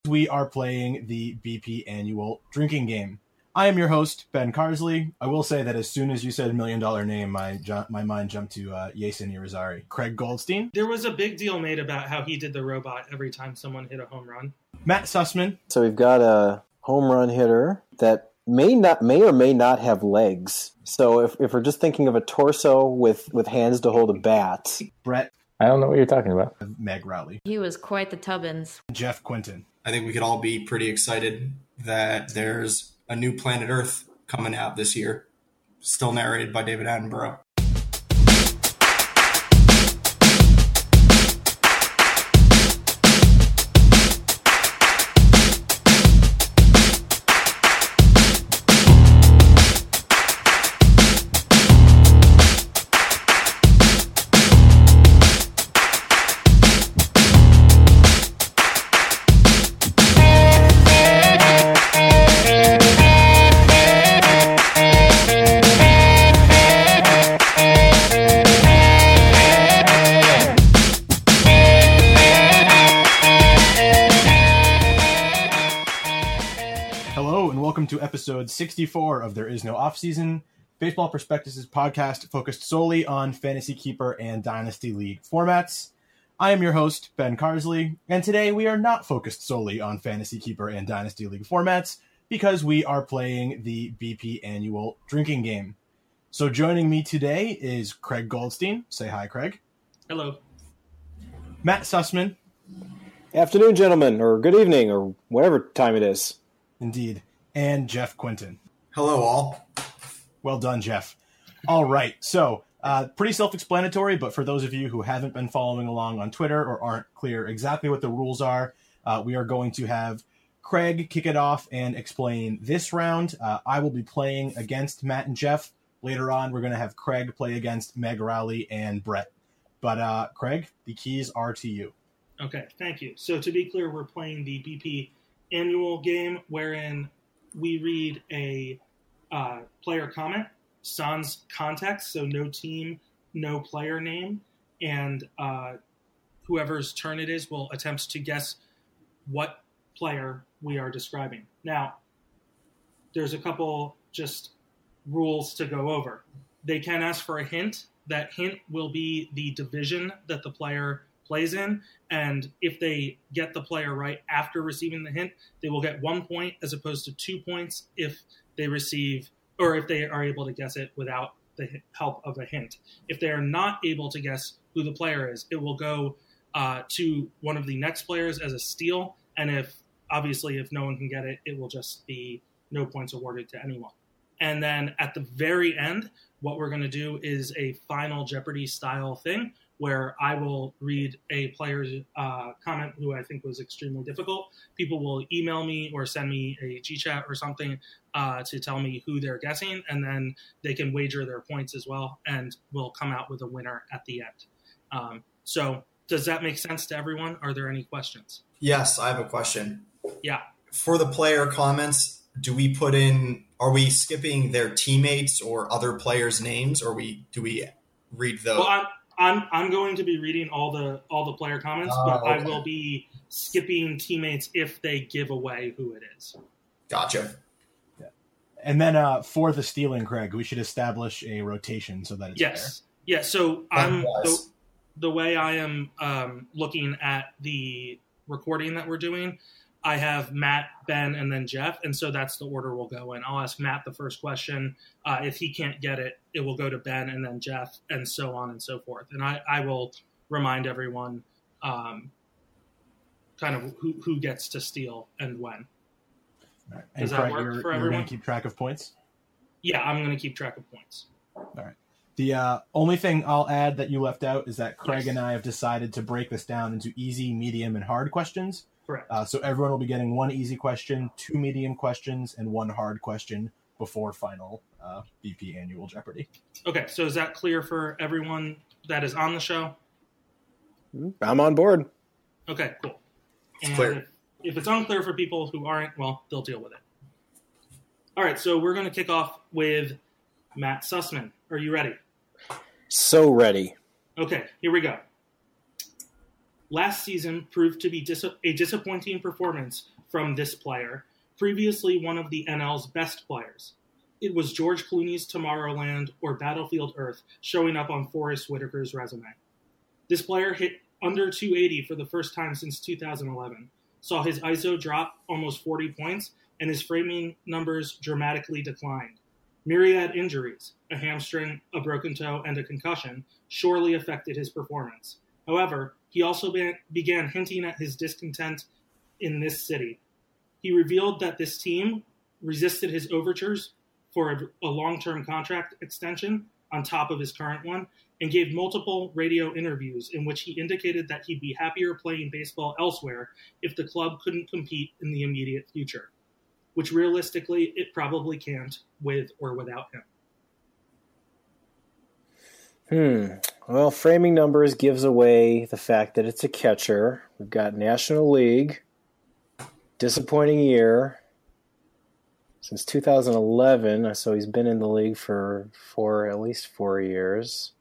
We are playing the BP annual drinking game. I am your host, Ben Carsley. I will say that as soon as you said $1 million name, my mind jumped to Yasin Irizarry. Craig Goldstein. There was a big deal made about how he did the robot every time someone hit a home run. Matt Sussman. So we've got a home run hitter that may or may not have legs. So if we're just thinking of a torso with hands to hold a bat. Brett. I don't know what you're talking about. Meg Rowley. He was quite the Tubbins. Jeff Quinton. I think we could all be pretty excited that there's a new Planet Earth coming out this year, still narrated by David Attenborough. Episode 64 of There Is No Offseason, Baseball Prospectus' podcast focused solely on Fantasy Keeper and Dynasty League formats. I am your host, Ben Carsley, and today we are not focused solely on Fantasy Keeper and Dynasty League formats because we are playing the BP annual drinking game. So joining me today is Craig Goldstein. Say hi, Craig. Hello. Matt Sussman. Afternoon, gentlemen, or good evening, or whatever time it is. Indeed. And Jeff Quinton. Hello, all. Well done, Jeff. All right, so pretty self-explanatory, but for those of you who haven't been following along on Twitter or aren't clear exactly what the rules are, we are going to have Craig kick it off and explain this round. I will be playing against Matt and Jeff. Later on, we're going to have Craig play against Meg Rowley and Brett. But Craig, the keys are to you. Okay, thank you. So to be clear, we're playing the BP annual game wherein we read a player comment, sans context, so no team, no player name, and whoever's turn it is will attempt to guess what player we are describing. Now, there's a couple just rules to go over. They can ask for a hint. That hint will be the division that the player plays in, and if they get the player right after receiving the hint, they will get 1 point as opposed to 2 points if they receive, or if they are able to guess it without the help of a hint. If they are not able to guess who the player is, it will go to one of the next players as a steal, and if no one can get it, it will just be no points awarded to anyone. And then at the very end, what we're going to do is a Final Jeopardy style thing, where I will read a player's comment who I think was extremely difficult. People will email me or send me a G-chat or something to tell me who they're guessing, and then they can wager their points as well, and we'll come out with a winner at the end. So does that make sense to everyone? Are there any questions? Yes, I have a question. Yeah. For the player comments, are we skipping their teammates or other players' names, or do we read those? Well, I'm going to be reading all the player comments, but okay. I will be skipping teammates if they give away who it is. Gotcha. Yeah. And then for the stealing, Craig, we should establish a rotation so that it's fair. Yeah, so the way I am looking at the recording that we're doing, I have Matt, Ben, and then Jeff, and so that's the order we'll go in. I'll ask Matt the first question. If he can't get it, it will go to Ben and then Jeff, and so on and so forth. And I will remind everyone kind of who gets to steal and when. All right. And Does that work for everyone? You're going to keep track of points? Yeah, I'm going to keep track of points. All right. The only thing I'll add that you left out is that Craig and I have decided to break this down into easy, medium, and hard questions. Correct. So everyone will be getting one easy question, 2 medium questions, and 1 hard question before final BP Annual Jeopardy. Okay, so is that clear for everyone that is on the show? I'm on board. Okay, cool. It's clear. If it's unclear for people who aren't, well, they'll deal with it. All right, so we're going to kick off with Matt Sussman. Are you ready? So ready. Okay, here we go. Last season proved to be a disappointing performance from this player, previously one of the NL's best players. It was George Clooney's Tomorrowland or Battlefield Earth showing up on Forrest Whitaker's resume. This player hit under 280 for the first time since 2011, saw his ISO drop almost 40 points, and his framing numbers dramatically declined. Myriad injuries, a hamstring, a broken toe, and a concussion, surely affected his performance. However, he also began hinting at his discontent in this city. He revealed that this team resisted his overtures for a long-term contract extension on top of his current one, and gave multiple radio interviews in which he indicated that he'd be happier playing baseball elsewhere if the club couldn't compete in the immediate future, which realistically it probably can't with or without him. Well, framing numbers gives away the fact that it's a catcher. We've got National League, disappointing year since 2011, so he's been in the league for at least 4 years.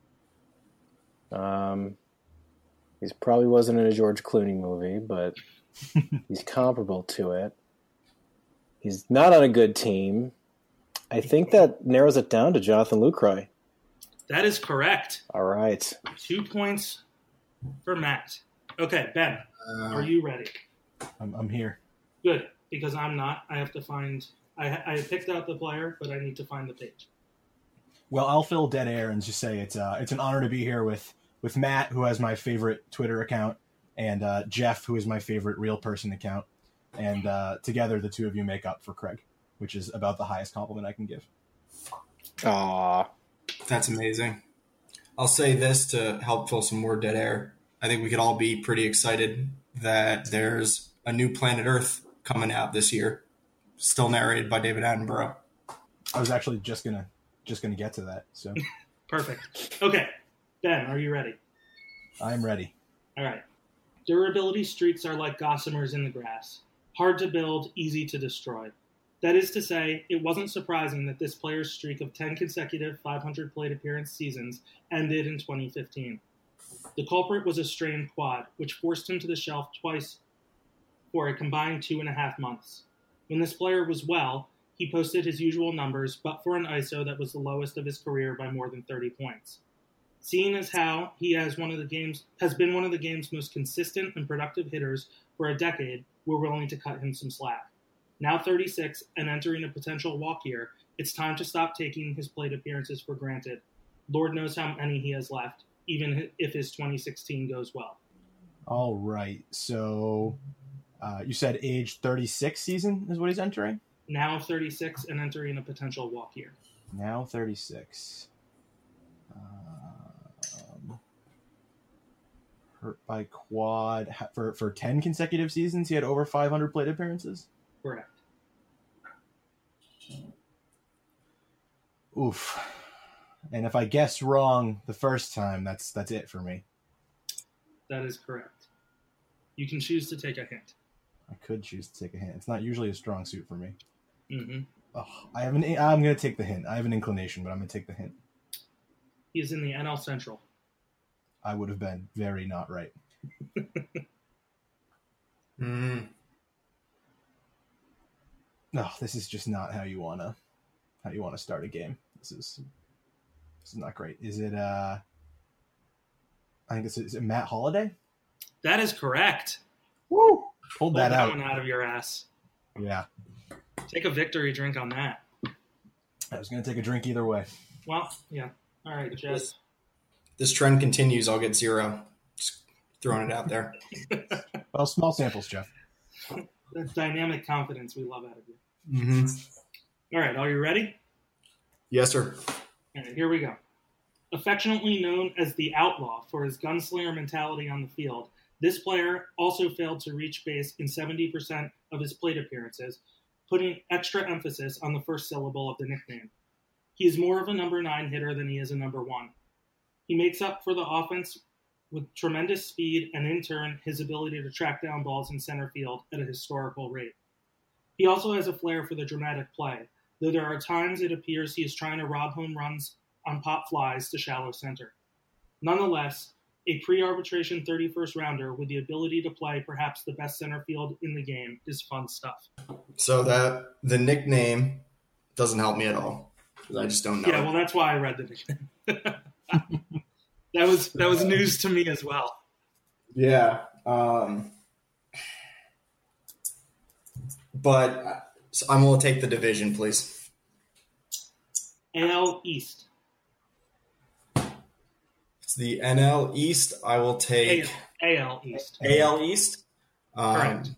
He probably wasn't in a George Clooney movie, but he's comparable to it. He's not on a good team. I think that narrows it down to Jonathan Lucroy. That is correct. All right. 2 points for Matt. Okay, Ben, are you ready? I'm here. Good, because I'm not. I have to find... I picked out the player, but I need to find the page. Well, I'll fill dead air and just say it's an honor to be here with Matt, who has my favorite Twitter account, and Jeff, who is my favorite real person account. And together, the two of you make up for Craig, which is about the highest compliment I can give. Aww. That's amazing. I'll say this to help fill some more dead air. I think we could all be pretty excited that there's a new Planet Earth coming out this year, still narrated by David Attenborough. I was actually just gonna get to that. So perfect. Okay, Ben, are you ready? I'm ready. All right. Durability streaks are like gossamers in the grass. Hard to build, easy to destroy. That is to say, it wasn't surprising that this player's streak of 10 consecutive 500 plate appearance seasons ended in 2015. The culprit was a strained quad, which forced him to the shelf twice for a combined 2.5 months. When this player was well, he posted his usual numbers, but for an ISO that was the lowest of his career by more than 30 points. Seeing as how he has been one of the game's most consistent and productive hitters for a decade, we're willing to cut him some slack. Now 36 and entering a potential walk year, it's time to stop taking his plate appearances for granted. Lord knows how many he has left, even if his 2016 goes well. All right. So you said age 36 season is what he's entering? Now 36 and entering a potential walk year. Now 36. Hurt by quad for 10 consecutive seasons. He had over 500 plate appearances. Correct. Oof. And if I guess wrong the first time, that's it for me. That is correct. You can choose to take a hint. I could choose to take a hint. It's not usually a strong suit for me. Mm-hmm. Oh, I'm going to take the hint. I have an inclination, but I'm going to take the hint. He is in the NL Central. I would have been very not right. No, this is just not how you wanna start a game. This is not great. Is it? I think is it Matt Holliday? That is correct. Woo! Pulled that out. One out of your ass. Yeah. Take a victory drink on that. I was gonna take a drink either way. Well, yeah. All right, Jess. This trend continues, I'll get 0. Just throwing it out there. Well, small samples, Jeff. That's dynamic confidence we love out of you. Mm-hmm. All right, are you ready? Yes, sir. All right, here we go. Affectionately known as the Outlaw for his gunslinger mentality on the field, this player also failed to reach base in 70% of his plate appearances, putting extra emphasis on the first syllable of the nickname. He is more of a number 9 hitter than he is a number 1. He makes up for the offense with tremendous speed and, in turn, his ability to track down balls in center field at a historical rate. He also has a flair for the dramatic play, though there are times it appears he is trying to rob home runs on pop flies to shallow center. Nonetheless, a pre-arbitration 31st rounder with the ability to play perhaps the best center field in the game is fun stuff. So that the nickname doesn't help me at all because I just don't know. Yeah, well, that's why I read the nickname. that was news to me as well. Yeah. But so I'm going to take the division, please. AL East. It's the NL East. I will take AL East. AL East. Correct.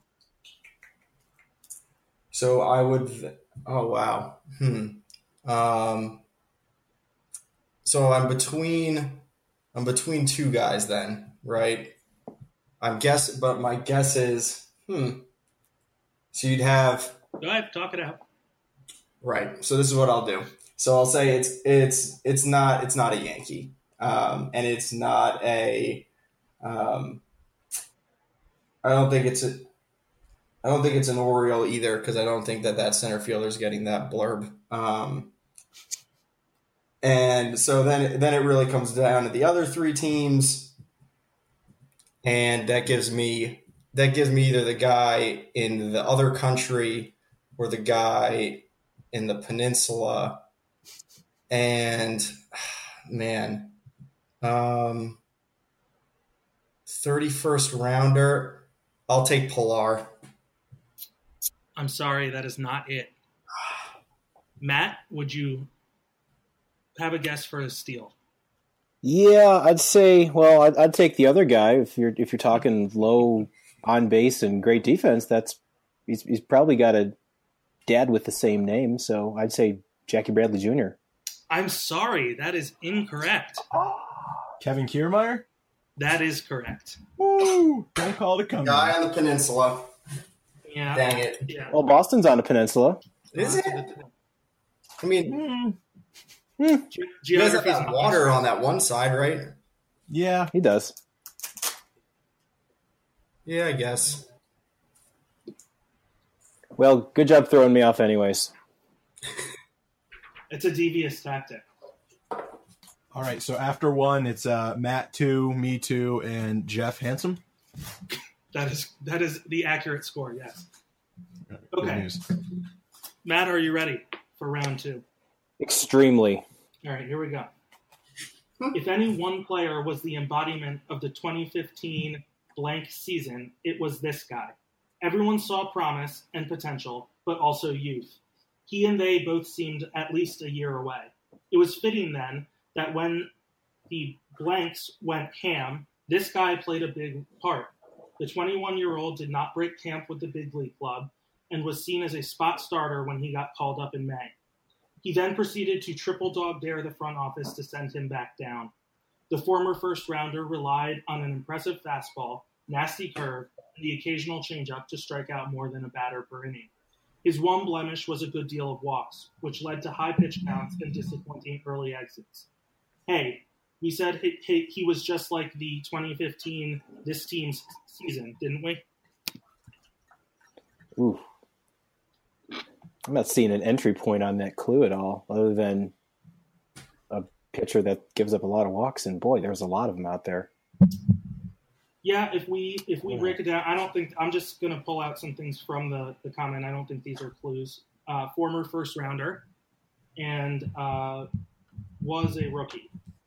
So I would. Oh wow. So I'm between two guys then, right? But my guess is So you'd have. Go ahead, talk it out. Right. So this is what I'll do. So I'll say it's not a Yankee, and it's not a. I don't think it's an Oriole either because I don't think that center fielder is getting that blurb. And so then it really comes down to the other three teams, and that gives me either the guy in the other country or the guy in the peninsula. And man, 31st rounder, I'll take Pilar. I'm sorry, that is not it. Matt, would you have a guess for a steal? Yeah, I'd say. Well, I'd take the other guy if you're talking low on base and great defense. He's probably got a dad with the same name, so I'd say Jackie Bradley Jr. I'm sorry, that is incorrect. Kevin Kiermaier? That is correct. Woo! Don't call it a comeback. Guy on the peninsula. Yeah. Dang it. Yeah. Well, Boston's on a peninsula. Is it? I mean, you guys have Geography's that water on that one side, right? Yeah. He does. Yeah, I guess. Well, good job throwing me off anyways. It's a devious tactic. All right, so after one, it's Matt 2, me 2, and Jeff Handsome. That is the accurate score, yes. Good Okay. news. Matt, are you ready for round 2? Extremely. All right, here we go. If any one player was the embodiment of the 2015 blank season, it was this guy. Everyone saw promise and potential, but also youth. He and they both seemed at least a year away. It was fitting then that when the blanks went ham, this guy played a big part. The 21-year-old did not break camp with the big league club and was seen as a spot starter when he got called up in May. He then proceeded to triple dog dare the front office to send him back down. The former first rounder relied on an impressive fastball, nasty curve, and the occasional changeup to strike out more than a batter per inning. His one blemish was a good deal of walks, which led to high pitch counts and disappointing early exits. Hey, we said he was just like the 2015 this team's season, didn't we? Ooh. I'm not seeing an entry point on that clue at all, other than a pitcher that gives up a lot of walks, and boy, there's a lot of them out there. Yeah, if we break it down, I don't think I'm just going to pull out some things from the comment. I don't think these are clues. Former first rounder and was a rookie.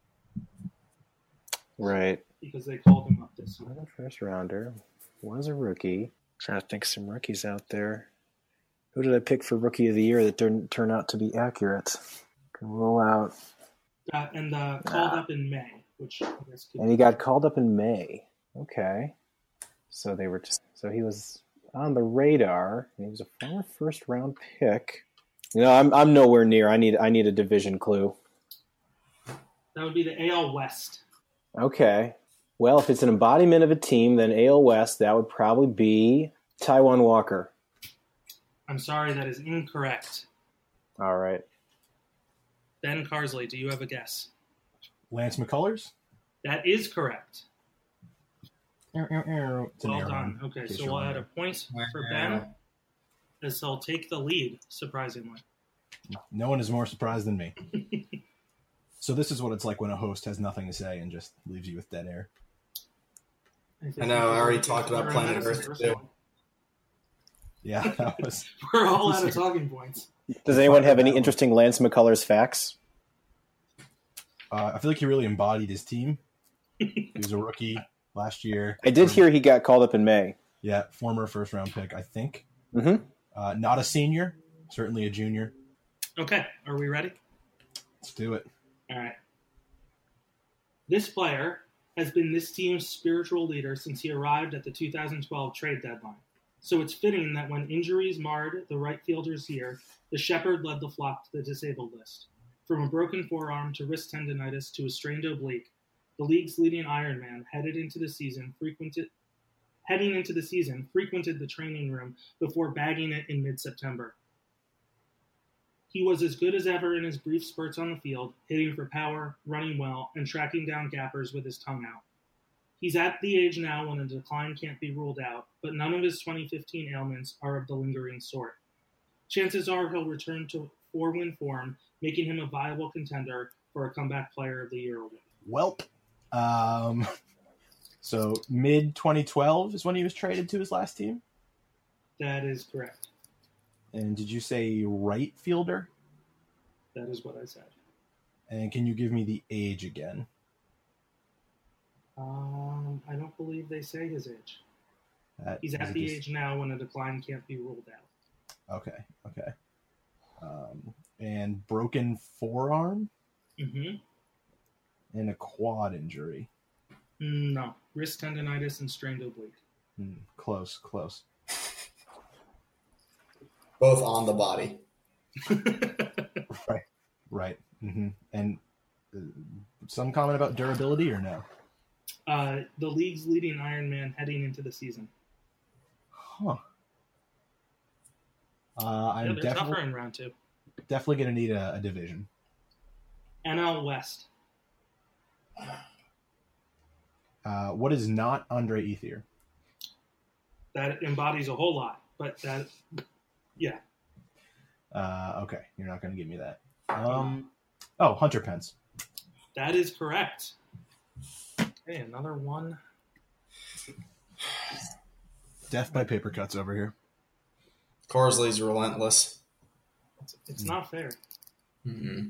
Right. Because they called him up this year. First rounder was a rookie. Trying to think of some rookies out there. Who did I pick for rookie of the year that didn't turn out to be accurate? Can roll out. And called up in May, which I guess could And he got called up in May. Okay. So he was on the radar. He was a former first round pick. I'm nowhere near. I need a division clue. That would be the AL West. Okay. Well, if it's an embodiment of a team, then AL West, that would probably be Taijuan Walker. I'm sorry, that is incorrect. All right. Ben Carsley, do you have a guess? Lance McCullers? That is correct. It's an Well air done. horn, Okay, in case so you're we'll add a wondering. point for Ben, as he'll take the lead, surprisingly. No one is more surprised than me. So this is what it's like when a host has nothing to say and just leaves you with dead air. I know, I already talked about Planet Earth, too. Yeah, that was. We're all out of talking points. Does anyone have any interesting Lance McCullers facts? I feel like he really embodied his team. He was a rookie last year. I did hear he got called up in May. Yeah, former first-round pick, I think. Mm-hmm. Not a senior, certainly a junior. Okay, are we ready? Let's do it. All right. This player has been this team's spiritual leader since he arrived at the 2012 trade deadline. So it's fitting that when injuries marred the right fielder's year, the shepherd led the flock to the disabled list. From a broken forearm to wrist tendonitis to a strained oblique, the league's leading Ironman heading into the season frequented the training room before bagging it in mid-September. He was as good as ever in his brief spurts on the field, hitting for power, running well, and tracking down gappers with his tongue out. He's at the age now when a decline can't be ruled out, but none of his 2015 ailments are of the lingering sort. Chances are he'll return to 4-win form, making him a viable contender for a Comeback Player of the Year award. Welp. So mid-2012 is when he was traded to his last team? That is correct. And did you say right fielder? That is what I said. And can you give me the age again? I don't believe they say his age. He's Is at it the just- age now when a decline can't be ruled out. Okay. And broken forearm Mm-hmm. and a quad injury. No. Wrist tendonitis and strained oblique. Close. Both on the body. Right. Mm-hmm. And some comment about durability or no? The league's leading Ironman heading into the season. Huh. I'm They're tougher in round 2. definitely going to need a division. NL West. What is not Andre Ethier? That embodies a whole lot, but yeah. Okay, you're not going to give me that. Hunter Pence. That is correct. Okay, another one. Death by paper cuts over here. Carsley's relentless. It's not fair. Mm-hmm.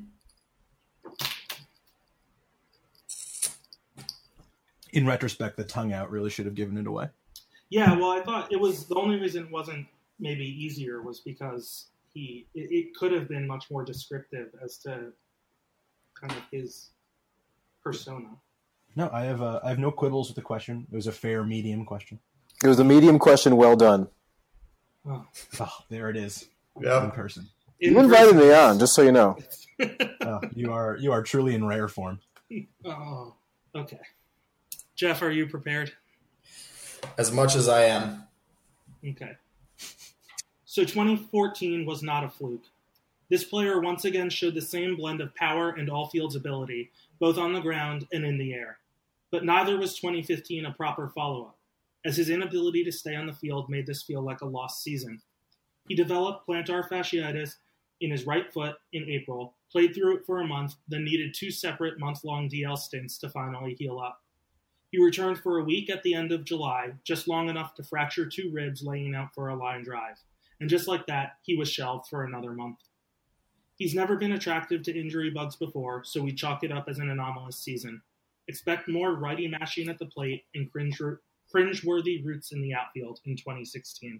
In retrospect, the tongue out really should have given it away. Yeah, well, I thought it was the only reason it wasn't maybe easier was because it could have been much more descriptive as to kind of his persona. No, I have no quibbles with the question. It was a fair medium question. It was a medium question. Well done. Oh. Oh, there it is. Yep. In person. You invited me on, just so you know. Oh, you are truly in rare form. Oh, okay. Jeff, are you prepared? As much as I am. Okay. So 2014 was not a fluke. This player once again showed the same blend of power and all-fields ability, both on the ground and in the air. But neither was 2015 a proper follow-up, as his inability to stay on the field made this feel like a lost season. He developed plantar fasciitis in his right foot in April, played through it for a month, then needed 2 separate month-long DL stints to finally heal up. He returned for a week at the end of July, just long enough to fracture 2 ribs laying out for a line drive. And just like that, he was shelved for another month. He's never been attractive to injury bugs before, so we chalk it up as an anomalous season. Expect more righty mashing at the plate and cringe-worthy roots in the outfield in 2016.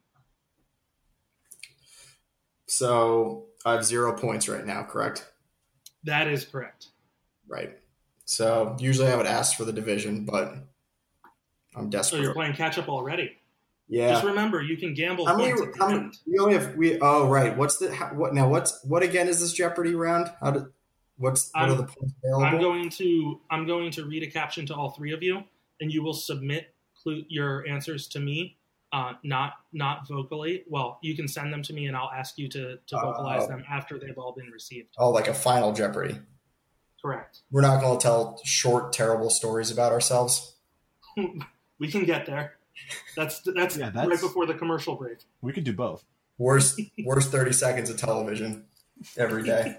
So I have 0 points right now, correct? That is correct. Right. So usually I would ask for the division, but I'm So desperate. you're playing catch-up already. Yeah. Just remember, you can gamble How many? points at the end. We only have Oh, right. What's the? What again is this Jeopardy round? What are the points available? I'm going to read a caption to all 3 of you, and you will submit your answers to me, not vocally. Well, you can send them to me, and I'll ask you to vocalize them after they've all been received. Oh, like a final Jeopardy. Correct. We're not going to tell short, terrible stories about ourselves. We can get there. That's right before the commercial break. We could do both. Worst 30 seconds of television every day.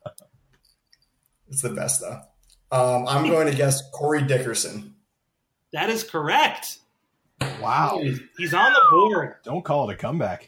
It's the best, though. I'm going to guess Corey Dickerson. That is correct. Wow. He's on the board. Don't call it a comeback.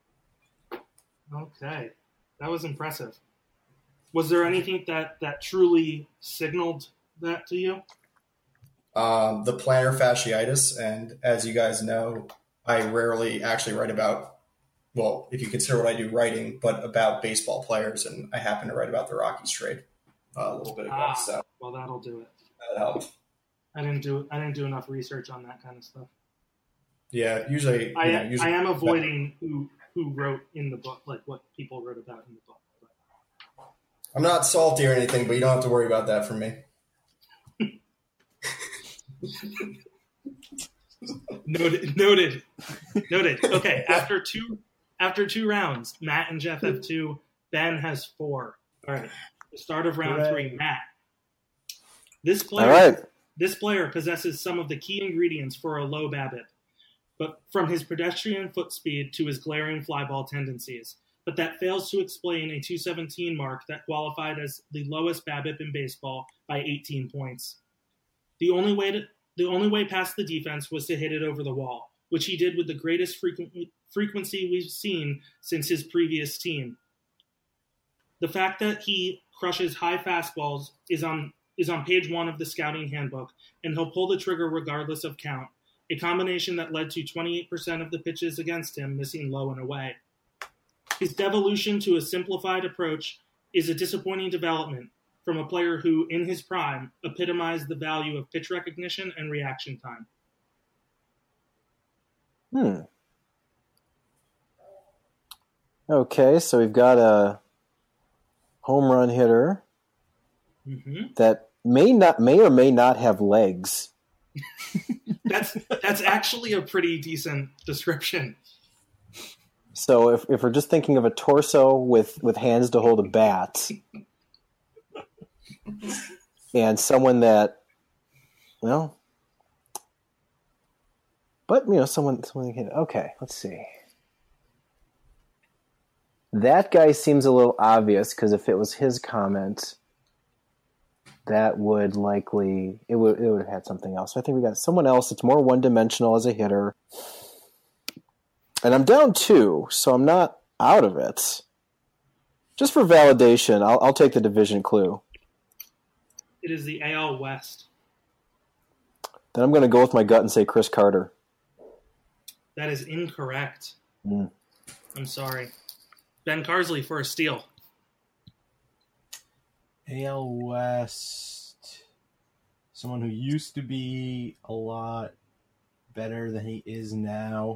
Okay. That was impressive. Was there anything that truly signaled that to you? The plantar fasciitis, and as you guys know, I rarely actually write about, well, if you consider what I do writing, but about baseball players, and I happen to write about the Rockies trade a little bit ago. So well, that'll do it. that helped. I didn't do enough research on that kind of stuff. Yeah, usually I am avoiding who wrote in the book, like what people wrote about in the book. I'm not salty or anything, but you don't have to worry about that from me. Noted. Okay, after two rounds, Matt and Jeff have 2. Ben has 4. All right. The start of round 3, Matt. This player possesses some of the key ingredients for a low BABIP, but from his pedestrian foot speed to his glaring fly ball tendencies. But that fails to explain a 217 mark that qualified as the lowest BABIP in baseball by 18 points. The only way past the defense was to hit it over the wall, which he did with the greatest frequency we've seen since his previous team. The fact that he crushes high fastballs is on page 1 of the scouting handbook, and he'll pull the trigger regardless of count, a combination that led to 28% of the pitches against him missing low and away. His devolution to a simplified approach is a disappointing development from a player who, in his prime, epitomized the value of pitch recognition and reaction time. Okay, so we've got a home run hitter that may or may not have legs. That's actually a pretty decent description. So if we're just thinking of a torso with hands to hold a bat, and someone that, well, but someone can. Okay, let's see. That guy seems a little obvious because if it was his comment, that would likely it would have had something else. So I think we got someone else that's more one-dimensional as a hitter. And I'm down 2, so I'm not out of it. Just for validation, I'll take the division clue. It is the AL West. Then I'm going to go with my gut and say Chris Carter. That is incorrect. I'm sorry. Ben Carsley for a steal. AL West. Someone who used to be a lot better than he is now.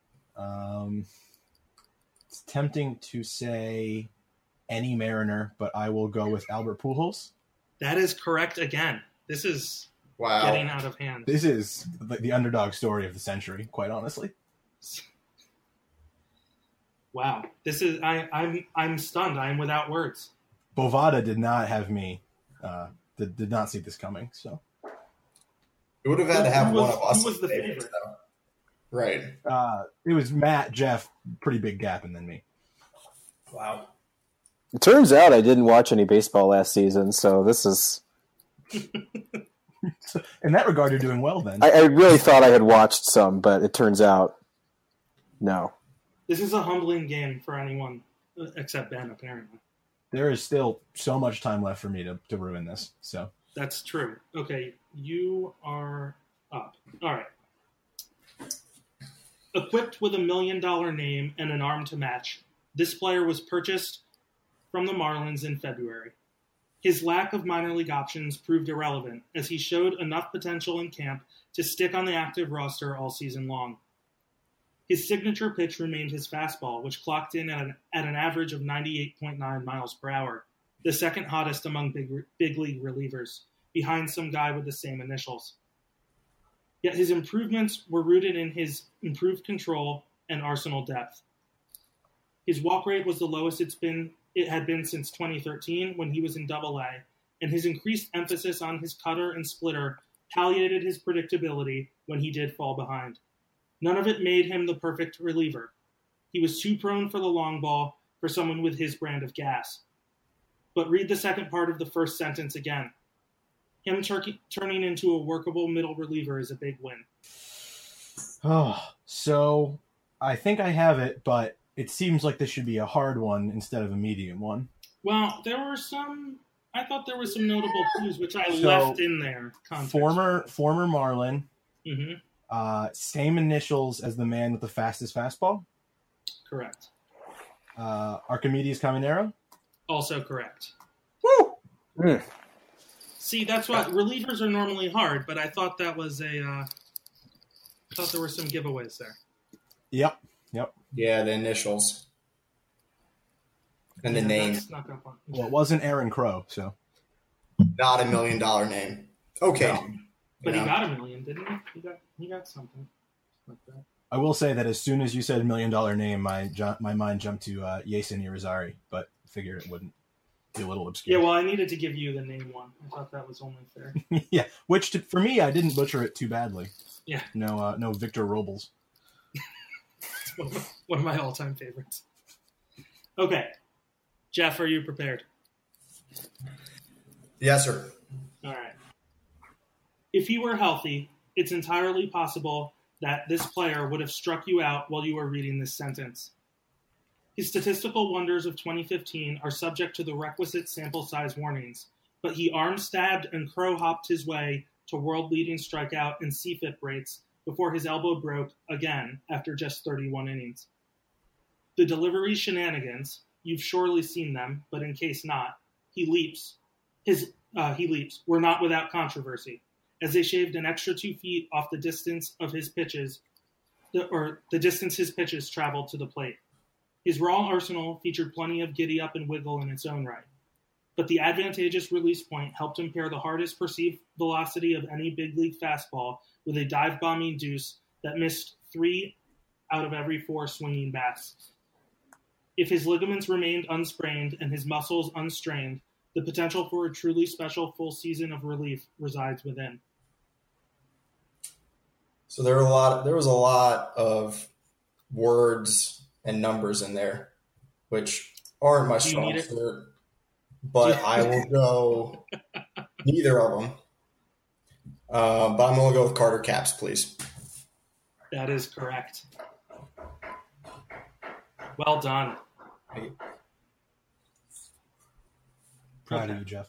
It's tempting to say any Mariner, but I will go with Albert Pujols. That is correct again. This is getting out of hand. This is the underdog story of the century, quite honestly. Wow. This is I'm stunned. I'm without words. Bovada did not have me. Did not see this coming. So it would have had to have one of us. Who was the favorite? Though. Right. It was Matt, Jeff, pretty big gap, and then me. Wow. It turns out I didn't watch any baseball last season, so this is... So in that regard, you're doing well then. I really thought I had watched some, but it turns out, no. This is a humbling game for anyone except Ben, apparently. There is still so much time left for me to ruin this. So that's true. Okay, you are up. All right. Equipped with $1 million name and an arm to match, this player was purchased from the Marlins in February. His lack of minor league options proved irrelevant, as he showed enough potential in camp to stick on the active roster all season long. His signature pitch remained his fastball, which clocked in at an average of 98.9 miles per hour, the second hottest among big league relievers, behind some guy with the same initials. Yet his improvements were rooted in his improved control and arsenal depth. His walk rate was the lowest it had been since 2013 when he was in Double-A, and his increased emphasis on his cutter and splitter palliated his predictability when he did fall behind. None of it made him the perfect reliever. He was too prone for the long ball for someone with his brand of gas. But read the second part of the first sentence again. Him turning into a workable middle reliever is a big win. Oh, so I think I have it, but it seems like this should be a hard one instead of a medium one. Well, I thought there were some notable clues, which I left in there. Former Marlin. Mm-hmm. Same initials as the man with the fastest fastball. Correct. Archimedes Caminero. Also correct. Woo! Mm. See, that's why relievers are normally hard, but I thought that was I thought there were some giveaways there. Yep. Yeah, the initials. And the name. Snuck up on. Well, it wasn't Aaron Crow, so. Not $1 million name. Okay. No. But he got $1 million, didn't he? He got something like that. I will say that as soon as you said $1 million name, my mind jumped to Yason Irizarry, but figured it wouldn't be a little obscure. Yeah, well, I needed to give you the name one. I thought that was only fair. Yeah, which for me, I didn't butcher it too badly. Yeah. No Victor Robles. It's one of my all-time favorites. Okay. Jeff, are you prepared? Yes, sir. All right. If he were healthy, it's entirely possible that this player would have struck you out while you were reading this sentence. His statistical wonders of 2015 are subject to the requisite sample size warnings, but he arm-stabbed and crow-hopped his way to world-leading strikeout and CFIP rates before his elbow broke again after just 31 innings. The delivery shenanigans, you've surely seen them, but in case not, he leaps, were not without controversy, as they shaved an extra 2 feet off the distance of his pitches, or the distance his pitches traveled to the plate. His raw arsenal featured plenty of giddy up and wiggle in its own right, but the advantageous release point helped him pair the hardest perceived velocity of any big league fastball with a dive-bombing deuce that missed 3 out of every 4 swinging bats. If his ligaments remained unsprained and his muscles unstrained, the potential for a truly special full season of relief resides within. So there was a lot of words and numbers in there, which aren't my strong suit. But I will go neither of them. But I'm going to go with Carter Capps, please. That is correct. Well done. Proud of you, Jeff.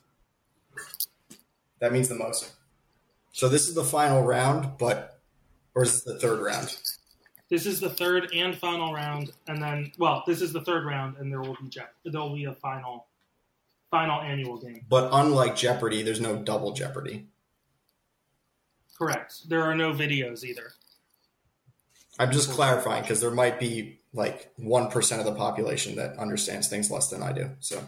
That means the most. So this is the final round, or is this the third round? This is the third and final round, and then, this is the third round, and there will be a final annual game. But unlike Jeopardy, there's no double Jeopardy. Correct. There are no videos either. I'm just clarifying because there might be like 1% of the population that understands things less than I do. So,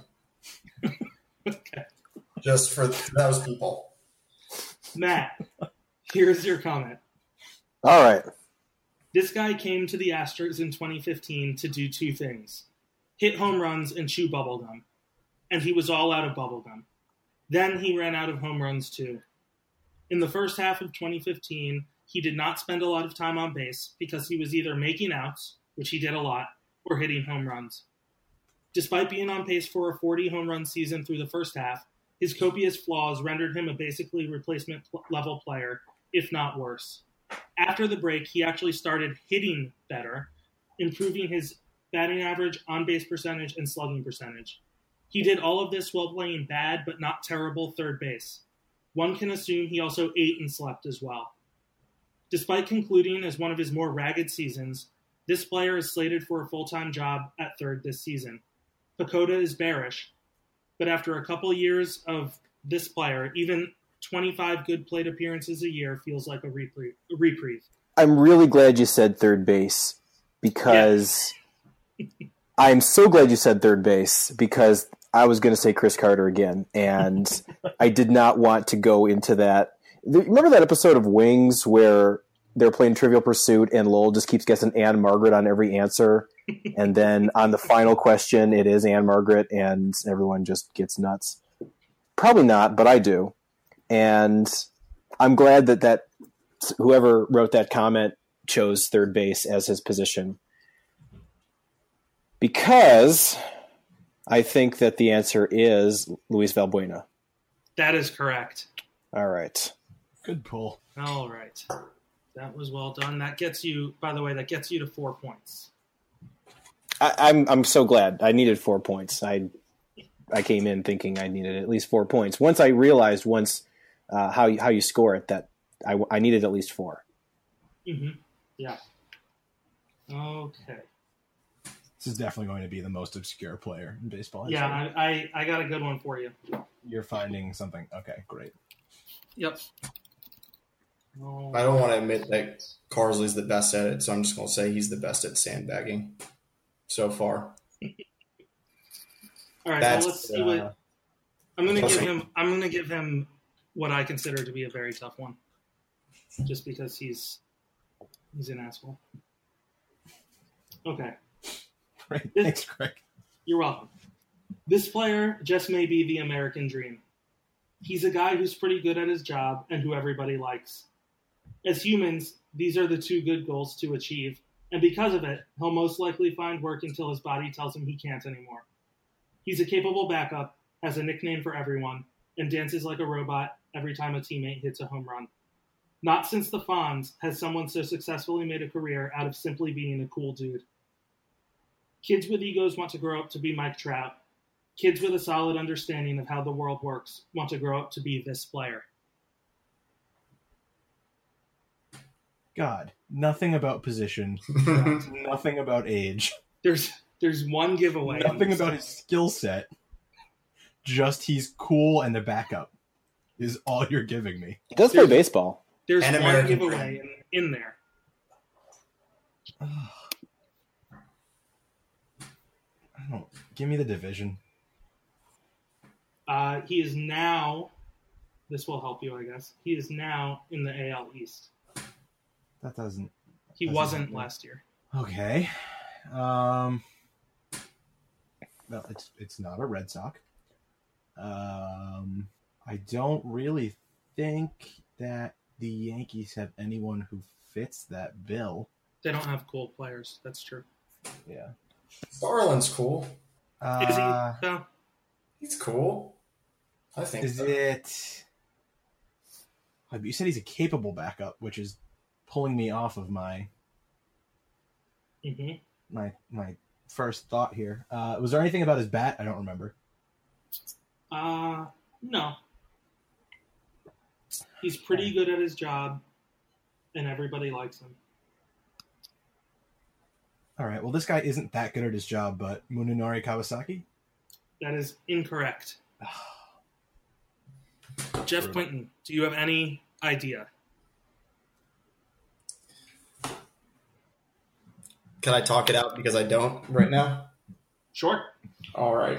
Okay. Just for those people. Matt, here's your comment. All right. This guy came to the Astros in 2015 to do 2 things: hit home runs and chew bubblegum. And he was all out of bubblegum. Then he ran out of home runs too. In the first half of 2015, he did not spend a lot of time on base because he was either making outs, which he did a lot, or hitting home runs. Despite being on pace for a 40 home run season through the first half, his copious flaws rendered him a basically replacement level player, if not worse. After the break, he actually started hitting better, improving his batting average, on-base percentage, and slugging percentage. He did all of this while playing bad but not terrible third base. One can assume he also ate and slept as well. Despite concluding as one of his more ragged seasons, this player is slated for a full-time job at third this season. Pacoda is bearish, but after a couple years of this player, even 25 good plate appearances a year feels like a reprieve. I'm really glad you said third base because I'm so glad you said third base because I was going to say Chris Carter again, and I did not want to go into that. Remember that episode of Wings where they're playing Trivial Pursuit and Lowell just keeps guessing Anne Margaret on every answer, and then on the final question it is Anne Margaret, and everyone just gets nuts? Probably not, but I do. And I'm glad that whoever wrote that comment chose third base as his position, because I think that the answer is Luis Valbuena. That is correct. All right. Good pull. All right. That was well done. That gets you, by the way, to 4 points. I'm so glad. I needed 4 points. I came in thinking I needed at least 4 points. Once I realized how you score it, that I needed at least 4. Mm-hmm. Yeah. Okay. This is definitely going to be the most obscure player in baseball. Yeah, I got a good one for you. You're finding something. Okay, great. Yep. I don't want to admit that Carsley's the best at it, so I'm just going to say he's the best at sandbagging so far. All right, well, let's see what I'm going to give him. I'm going to give him what I consider to be a very tough one, just because he's an asshole. Okay. Great. Thanks, Greg. You're welcome. This player just may be the American dream. He's a guy who's pretty good at his job and who everybody likes. As humans, these are the 2 good goals to achieve, and because of it, he'll most likely find work until his body tells him he can't anymore. He's a capable backup, has a nickname for everyone, and dances like a robot every time a teammate hits a home run. Not since the Fonz has someone so successfully made a career out of simply being a cool dude. Kids with egos want to grow up to be Mike Trout. Kids with a solid understanding of how the world works want to grow up to be this player. God, nothing about position, nothing about age. There's one giveaway. Nothing about his skill set. Just he's cool and a backup is all you're giving me. He does play baseball. There's An one American giveaway in there. Give me the division. He is now, this will help you, I guess. He is now in the AL East. That doesn't. He wasn't last year. Okay. Well, it's not a Red Sox. I don't really think that the Yankees have anyone who fits that bill. They don't have cool players. That's true. Yeah. Starlin's cool. Is he? No. He's cool. I think Is so. it? You said he's a capable backup, which is pulling me off of my Mm-hmm. my first thought here. Was there anything about his bat? I don't remember. No. He's pretty good at his job, and everybody likes him. All right. Well, this guy isn't that good at his job, but Munenori Kawasaki? That is incorrect. Jeff Quinton, do you have any idea? Can I talk it out because I don't right now? Sure. All right.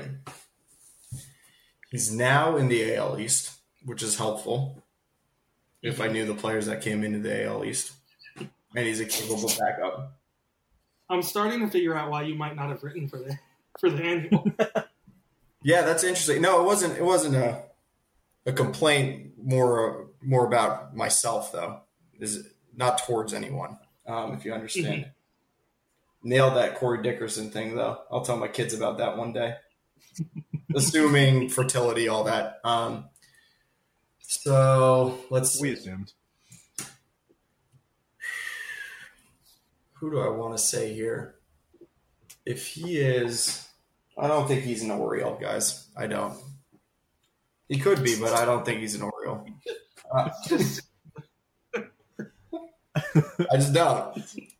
He's now in the AL East, which is helpful if I knew the players that came into the AL East. And he's a capable backup. I'm starting to figure out why you might not have written for the annual. Yeah, that's interesting. No, it wasn't a complaint. More about myself though. Is not towards anyone. If you understand. Nailed that Corey Dickerson thing though. I'll tell my kids about that one day. Assuming fertility, all that. So let's. We assumed. Who do I want to say here? If he is, I don't think he's an Oriole, guys. I don't. He could be, but I don't think he's an Oriole. I just don't.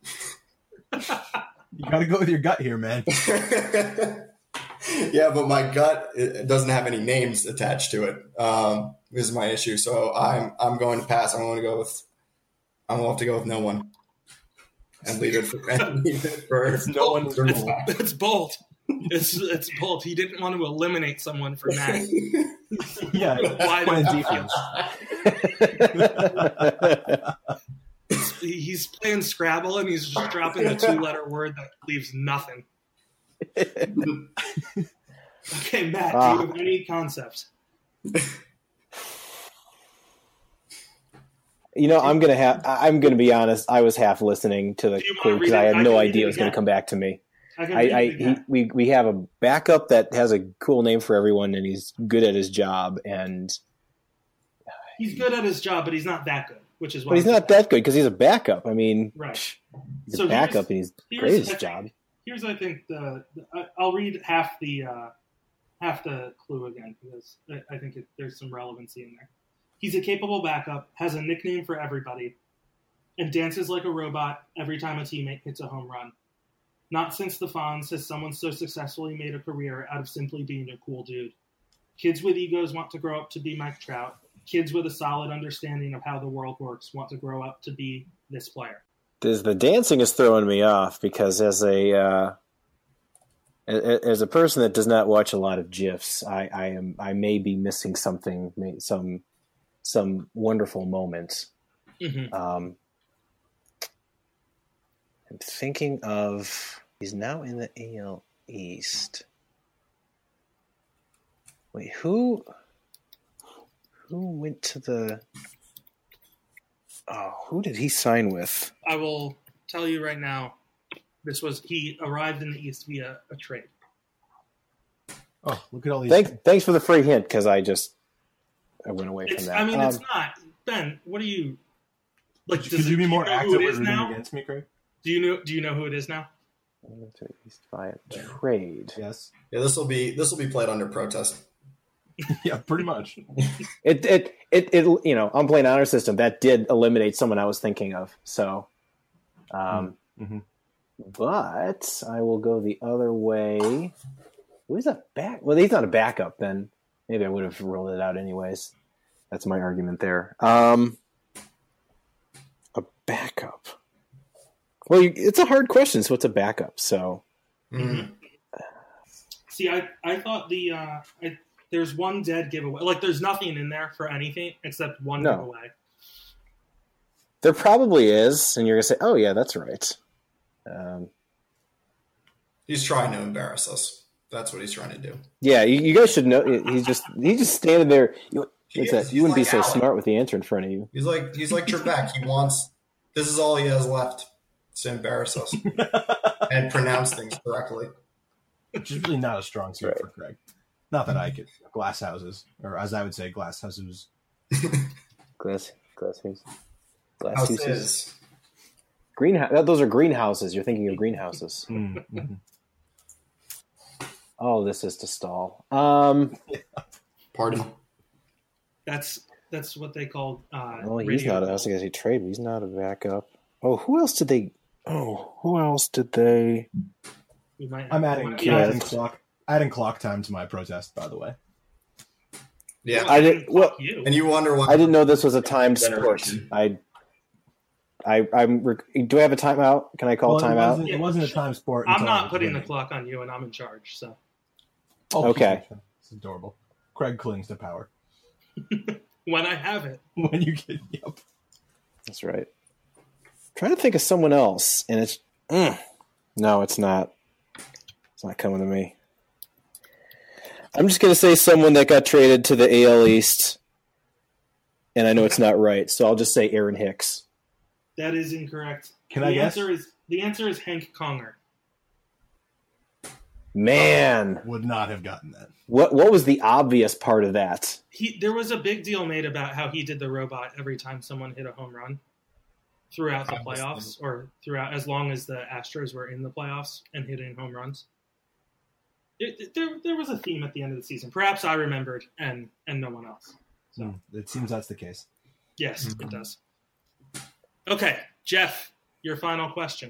You got to go with your gut here, man. Yeah, but my gut it doesn't have any names attached to it. This is my issue. So I'm going to pass. I'm going to have to go with no one. And leave it for no one. It's bold. It's bold. He didn't want to eliminate someone for Matt. Yeah, Why D he's playing Scrabble and he's just dropping the 2-letter word that leaves nothing. Okay, Matt, do you have any concepts? You know, I'm gonna be honest. I was half listening to the clue because I had no idea it was going to come back to me. We have a backup that has a cool name for everyone, and he's good at his job. And He's good at his job, but he's not that good, which is why. But he's not that good because he's a backup. I mean, Right. he's a backup and he's great at his job. Here's, I think, I'll read half the clue again because I think there's some relevancy in there. He's a capable backup, has a nickname for everybody, and dances like a robot every time a teammate hits a home run. Not since the Fonz has someone so successfully made a career out of simply being a cool dude. Kids with egos want to grow up to be Mike Trout. Kids with a solid understanding of how the world works want to grow up to be this player. The dancing is throwing me off because as a person that does not watch a lot of GIFs, I may be missing something, some wonderful moments. Mm-hmm. I'm thinking of he's now in the AL East. Wait, who went to the? Oh, who did he sign with? I will tell you right now, he arrived in the East via a trade. Oh, look at all these. Thanks for the free hint because I went away from that. I mean, it's not Ben. What do you like? Could you be more active with rooting against me, Craig? Do you know who it is now? East via trade. Yes. Yeah, this will be played under protest. Yeah, pretty much. It I'm playing honor system. That did eliminate someone I was thinking of. So, Mm-hmm. but I will go the other way. Who's a back? Well, he's not a backup. Then maybe I would have rolled it out anyways. That's my argument there. A backup. Well, it's a hard question. So it's a backup. So, See, I thought there's one dead giveaway. Like, there's nothing in there for anything except one giveaway. There probably is, and you're gonna say, "Oh yeah, that's right." He's trying to embarrass us. That's what he's trying to do. Yeah, you guys should know. He's just standing there. You wouldn't like be so Alec. smart with the answer in front of you. He's like Trebek. He wants. This is all he has left to embarrass us and pronounce things correctly. Which is really not a strong suit for Craig. Not that I could. Glass houses, or as I would say, glass houses. Glass houses. Houses. Greenhouse. Those are greenhouses. You're thinking of greenhouses. Mm-hmm. Oh, this is to stall. Pardon. That's what they called. Well, he's not. I was going to say trade. But he's not a backup. Oh, who else did they? I'm adding clock time to my protest. By the way. Yeah, I didn't. Well, and you wonder what? I didn't know this was a timed sport. Do I have a timeout? Can I call timeout? It wasn't a time sport. I'm not putting the clock on you, and I'm in charge. So. Oh, okay. It's adorable. Craig clings to power. When I have it. When you get. Yep. That's right. I'm trying to think of someone else, and it's. No, it's not. It's not coming to me. I'm just going to say someone that got traded to the AL East, and I know it's not right, so I'll just say Aaron Hicks. That is incorrect. Can I guess? The answer is Hank Conger. Man. Would not have gotten that. What was the obvious part of that? There was a big deal made about how he did the robot every time someone hit a home run throughout the playoffs, or throughout as long as the Astros were in the playoffs and hitting home runs. There was a theme at the end of the season. Perhaps I remembered, and no one else. So it seems that's the case. Yes, it does. Okay, Jeff, your final question.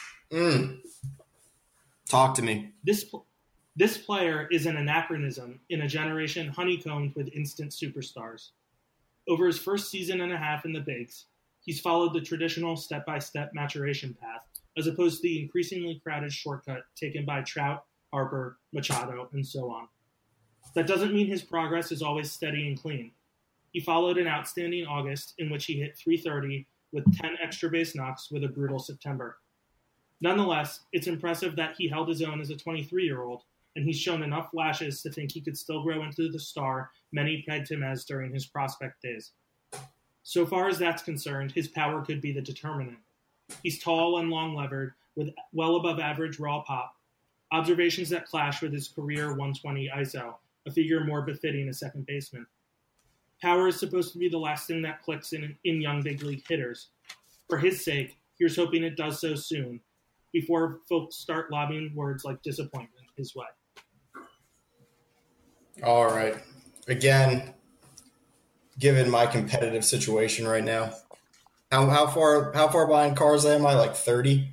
Talk to me. This player is an anachronism in a generation honeycombed with instant superstars. Over his first season and a half in the bigs, he's followed the traditional step-by-step maturation path, as opposed to the increasingly crowded shortcut taken by Trout, Harper, Machado, and so on. That doesn't mean his progress is always steady and clean. He followed an outstanding August in which he hit .330 with 10 extra base knocks with a brutal September. Nonetheless, it's impressive that he held his own as a 23-year-old, and he's shown enough flashes to think he could still grow into the star many pegged him as during his prospect days. So far as that's concerned, his power could be the determinant. He's tall and long-levered, with well above average raw pop, observations that clash with his career 120 ISO, a figure more befitting a second baseman. Power is supposed to be the last thing that clicks in young big league hitters. For his sake, here's hoping it does so soon, before folks start lobbing words like disappointment his way. All right. Again, given my competitive situation right now, how far behind Cars am I? Like 30?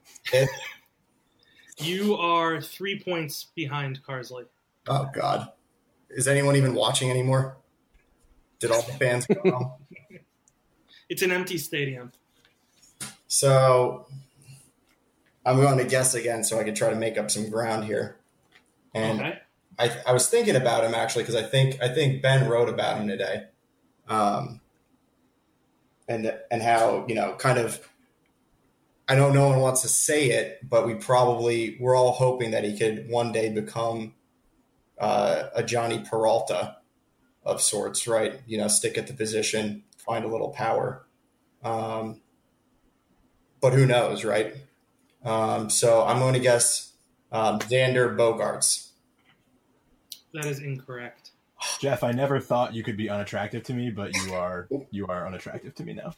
You are 3 points behind Carsley. Oh God. Is anyone even watching anymore? Did all the fans go home? It's an empty stadium. So I'm going to guess again so I can try to make up some ground here. And Okay. I was thinking about him actually because I think Ben wrote about him today, and how kind of I know no one wants to say it, but we're all hoping that he could one day become a Johnny Peralta of sorts, right? Stick at the position, find a little power, but who knows, right? So I'm going to guess Xander Bogaerts. That is incorrect. Jeff, I never thought you could be unattractive to me, but you are unattractive to me now.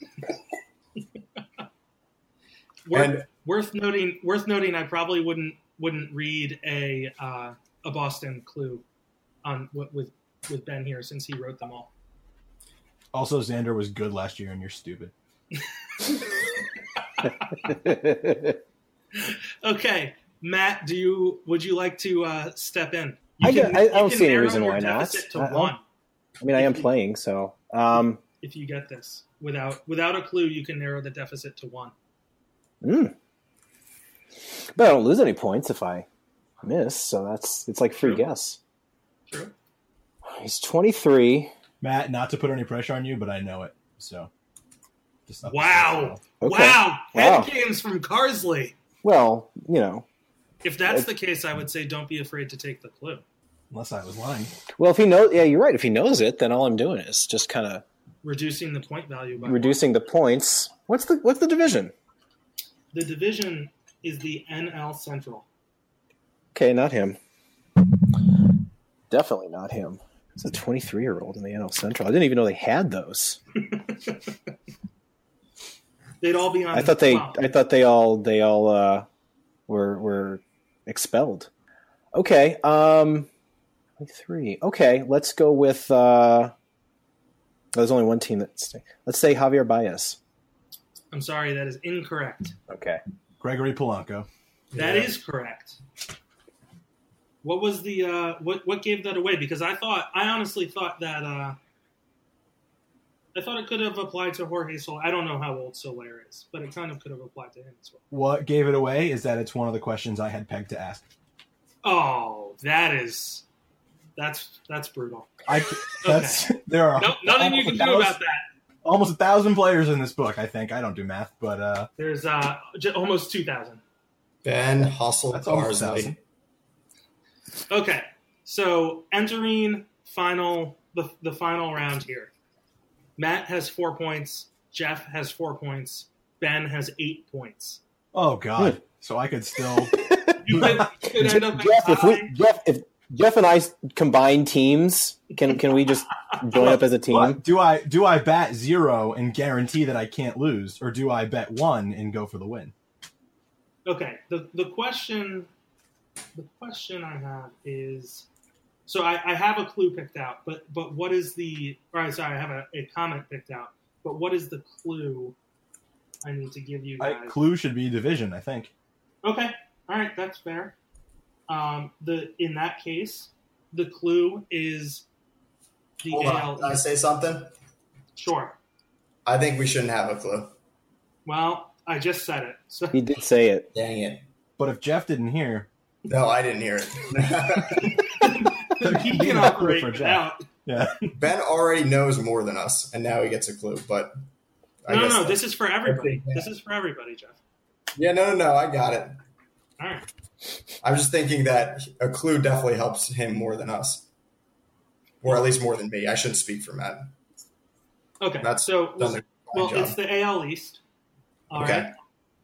Worth noting. I probably wouldn't read a Boston clue on with Ben here since he wrote them all. Also, Xander was good last year, and you're stupid. Okay, Matt, would you like to step in? I don't see any narrow reason your why not. deficit to one. I mean, I am playing, so. If you get this without a clue, you can narrow the deficit to 1. But I don't lose any points if I miss, so it's like free guess. True. He's 23. Matt, not to put any pressure on you, but I know it. So. Wow! Okay. Wow! Wow. Head games from Carsley. Well, If that's the case, I would say don't be afraid to take the clue. Unless I was lying. Well, if he knows, yeah, you're right. If he knows it, then all I'm doing is just kind of Reducing the point value by reducing the points. What's the division? The division is the NL Central. Okay, not him. Definitely not him. It's a 23-year-old in the NL Central. I didn't even know they had those. They'd all be on. I thought they all were expelled. Okay, 23. Okay, let's go with. There's only one team that's. Let's say Javier Baez. I'm sorry, that is incorrect. Okay. Gregory Polanco. That is correct. What was the what gave that away? Because I honestly thought that I thought it could have applied to Jorge Soler. I don't know how old Soler is, but it kind of could have applied to him as well. What gave it away is that it's one of the questions I had pegged to ask. Oh, that's brutal. There are nothing you can do about that. Almost 1,000 players in this book. I think I don't do math, but there's almost 2,000. Ben Hustle that's almost Carsley. 1,000. Okay, so entering the final round here. Matt has 4 points. Jeff has 4 points. Ben has 8 points. Oh God! So I could still. You could end up If Jeff and I combine teams, can we just join up as a team? What? Do I bat 0 and guarantee that I can't lose, or do I bet 1 and go for the win? Okay. The question I have is, so I have a clue picked out, but what is the? I have a comment picked out, but what is the clue I need to give you guys? Clue should be division, I think. Okay. All right, that's fair. In that case, the clue is the Hold on. AL. Can I say something? Sure. I think we shouldn't have a clue. Well, I just said it. So He did say it. Dang it. But if Jeff didn't hear, No, I didn't hear it. he can operate without. yeah. Ben already knows more than us, and now he gets a clue. But No. This is for everybody. This is for everybody, Jeff. Yeah, no. I got it. All right. I was just thinking that a clue definitely helps him more than us, or at least more than me. I shouldn't speak for Matt. Okay. That's so done a fine job. it's the AL East. All Okay. right.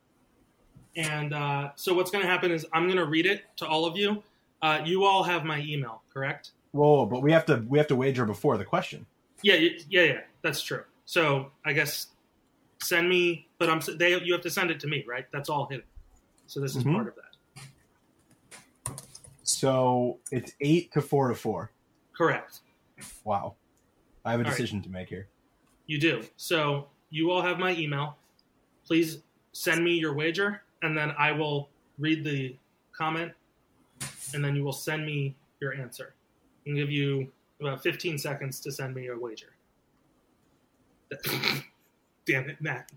And so what's going to happen is I'm going to read it to all of you. You all have my email, correct? Whoa, but we have to wager before the question. Yeah. That's true. So I guess send me, but you have to send it to me, right? That's all hidden. So this is part of that. So it's 8 to 4 to 4. Correct. Wow. I have a decision to make here. You do. So you all have my email. Please send me your wager, and then I will read the comment, and then you will send me your answer. I'll give you about 15 seconds to send me your wager. Damn it, Matt.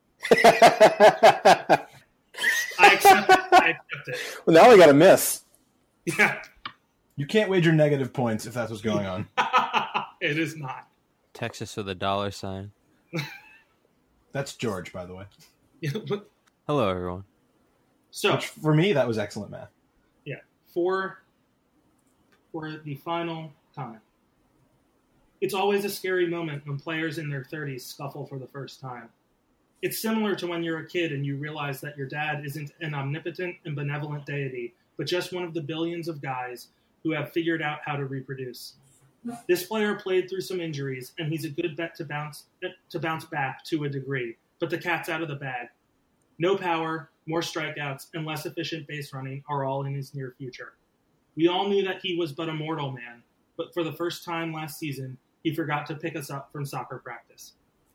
I accept it. Well, now we got to miss. Yeah. You can't wager negative points if that's what's going on. It is not. Texas with a $sign. That's George, by the way. Hello, everyone. So which, for me, that was excellent math. Yeah. For the final comment. It's always a scary moment when players in their 30s scuffle for the first time. It's similar to when you're a kid and you realize that your dad isn't an omnipotent and benevolent deity, but just one of the billions of guys who have figured out how to reproduce. This player played through some injuries, and he's a good bet to bounce back to a degree, but the cat's out of the bag. No power, more strikeouts, and less efficient base running are all in his near future. We all knew that he was but a mortal man, but for the first time last season, he forgot to pick us up from soccer practice.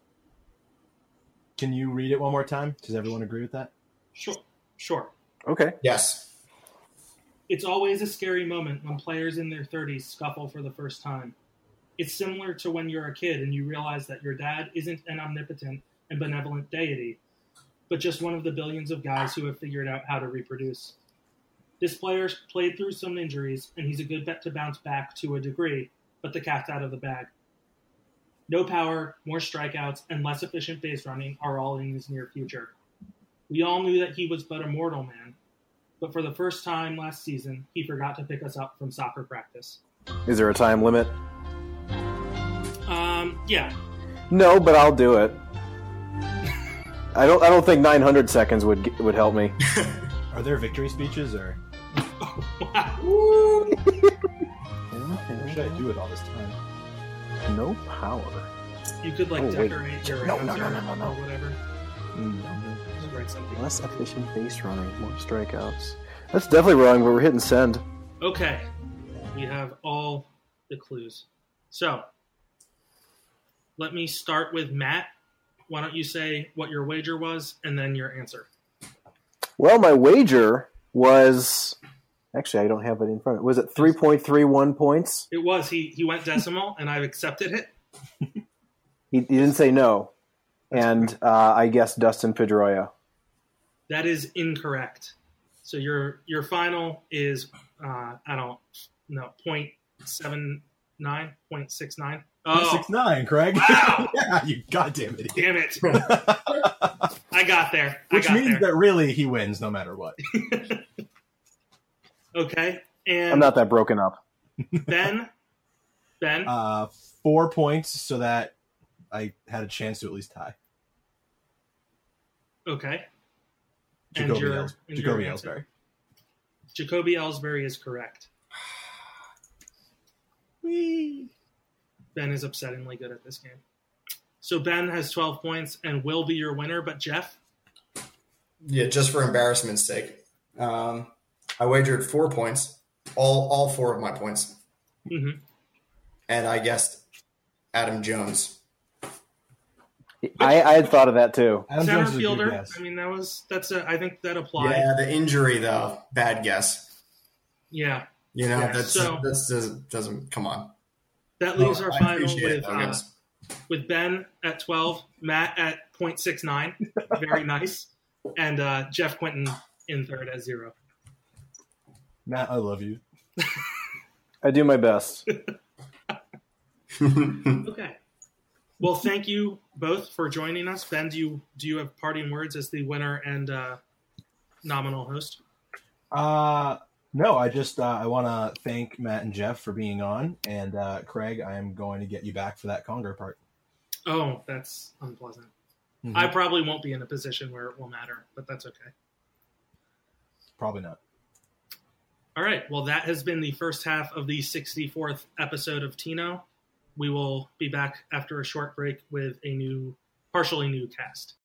Can you read it one more time? Does everyone agree with that? Sure. Okay. Yes. It's always a scary moment when players in their 30s scuffle for the first time. It's similar to when you're a kid and you realize that your dad isn't an omnipotent and benevolent deity, but just one of the billions of guys who have figured out how to reproduce. This player played through some injuries, and he's a good bet to bounce back to a degree, but the cat's out of the bag. No power, more strikeouts, and less efficient base running are all in his near future. We all knew that he was but a mortal man, but for the first time last season, he forgot to pick us up from soccer practice. Is there a time limit? Yeah. No, but I'll do it. I don't think 900 seconds would help me. Are there victory speeches or? Wow. What should I do with all this time? No power. You could decorate your No, answer no. or whatever. Just write something. Less efficient base running, more strikeouts. That's definitely wrong, but we're hitting send. Okay. We have all the clues. So, let me start with Matt. Why don't you say what your wager was and then your answer? Well, my wager was... Actually, I don't have it in front of me. Was it 3.31 points? It was. He went decimal, and I've accepted it. He didn't say no. And I guessed Dustin Pedroia. That is incorrect. So your final is, 0.79, 0.69. Oh, 6'9", Craig. Wow. Yeah, you goddamn idiot. Damn it. I got there. Which means that really he wins no matter what. Okay. And I'm not that broken up. Ben? 4 points so that I had a chance to at least tie. Okay. Jacoby your Ellsbury. Jacoby Ellsbury is correct. Whee! Ben is upsettingly good at this game. So Ben has 12 points and will be your winner, but Jeff? Yeah, just for embarrassment's sake. I wagered 4 points, all 4 of my points. Mm-hmm. And I guessed Adam Jones. I had thought of that too. Adam Center Jones is a good fielder. guess. I mean, I think that applied. Yeah, the injury though, bad guess. Yeah. You know, Yeah, that doesn't come on. That leaves our I final appreciate it, though, guys. with Ben at 12, Matt at 0.69. Very nice. And Jeff Quinton in third at 0. Matt, I love you. I do my best. Okay. Well, thank you both for joining us. Ben, do you have parting words as the winner and nominal host? No, I just I want to thank Matt and Jeff for being on, and Craig, I am going to get you back for that Conger part. Oh, that's unpleasant. Mm-hmm. I probably won't be in a position where it will matter, but that's okay. Probably not. All right. Well, that has been the first half of the 64th episode of Tino. we will be back after a short break with a partially new cast.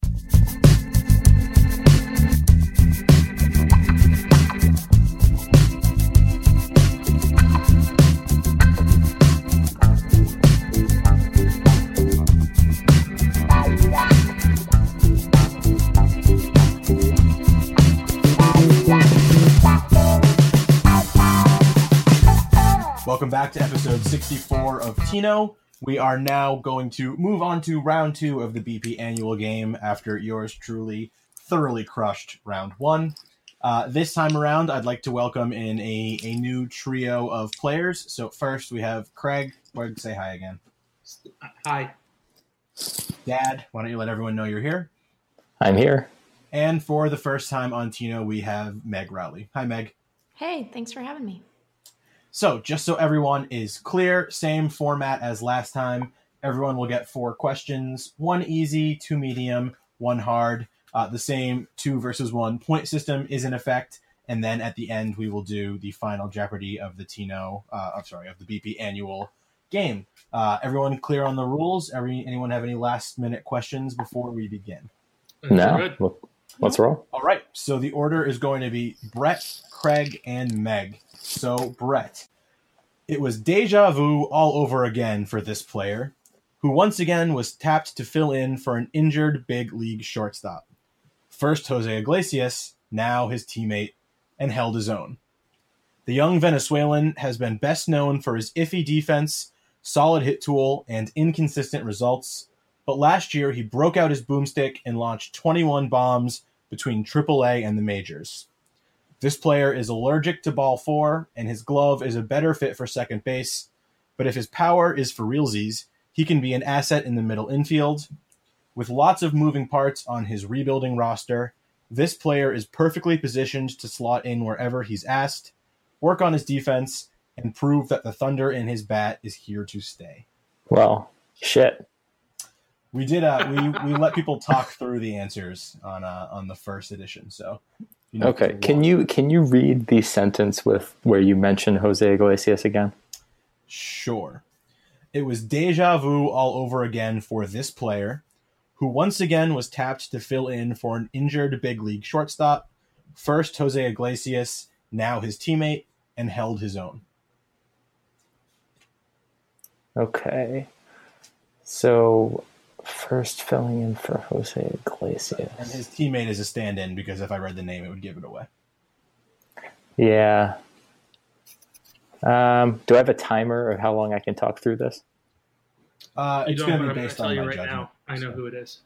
Welcome back to episode 64 of Tino. We are now going to move on to round 2 of the BP annual game after yours truly thoroughly crushed round 1. This time around, I'd like to welcome in a new trio of players. So first we have Craig. Craig, say hi again. Hi. Dad, why don't you let everyone know you're here? I'm here. And for the first time on Tino, we have Meg Rowley. Hi, Meg. Hey, thanks for having me. So, just so everyone is clear, same format as last time. Everyone will get 4 questions, 1 easy, 2 medium, 1 hard. The same 2 versus 1 point system is in effect. And then at the end, we will do the final Jeopardy of the of the BP annual game. Everyone clear on the rules? Anyone have any last minute questions before we begin? No. Let's roll. All right. So the order is going to be Brett, Craig, and Meg. So, Brett, it was deja vu all over again for this player, who once again was tapped to fill in for an injured big league shortstop. First Jose Iglesias, now his teammate, and held his own. The young Venezuelan has been best known for his iffy defense, solid hit tool, and inconsistent results, but last year he broke out his boomstick and launched 21 bombs between AAA and the majors. This player is allergic to ball 4, and his glove is a better fit for second base, but if his power is for realsies, he can be an asset in the middle infield. With lots of moving parts on his rebuilding roster, this player is perfectly positioned to slot in wherever he's asked, work on his defense, and prove that the thunder in his bat is here to stay. Well, shit. We did we let people talk through the answers on the first edition, so... Okay, can you read the sentence with where you mention Jose Iglesias again? Sure. It was deja vu all over again for this player, who once again was tapped to fill in for an injured big league shortstop. First Jose Iglesias, now his teammate, and held his own. Okay. So, first filling in for Jose Iglesias. And his teammate is a stand-in, because if I read the name, it would give it away. Yeah. Do I have a timer of how long I can talk through this? It's going to be based on my right judgment. Now, I know who it is.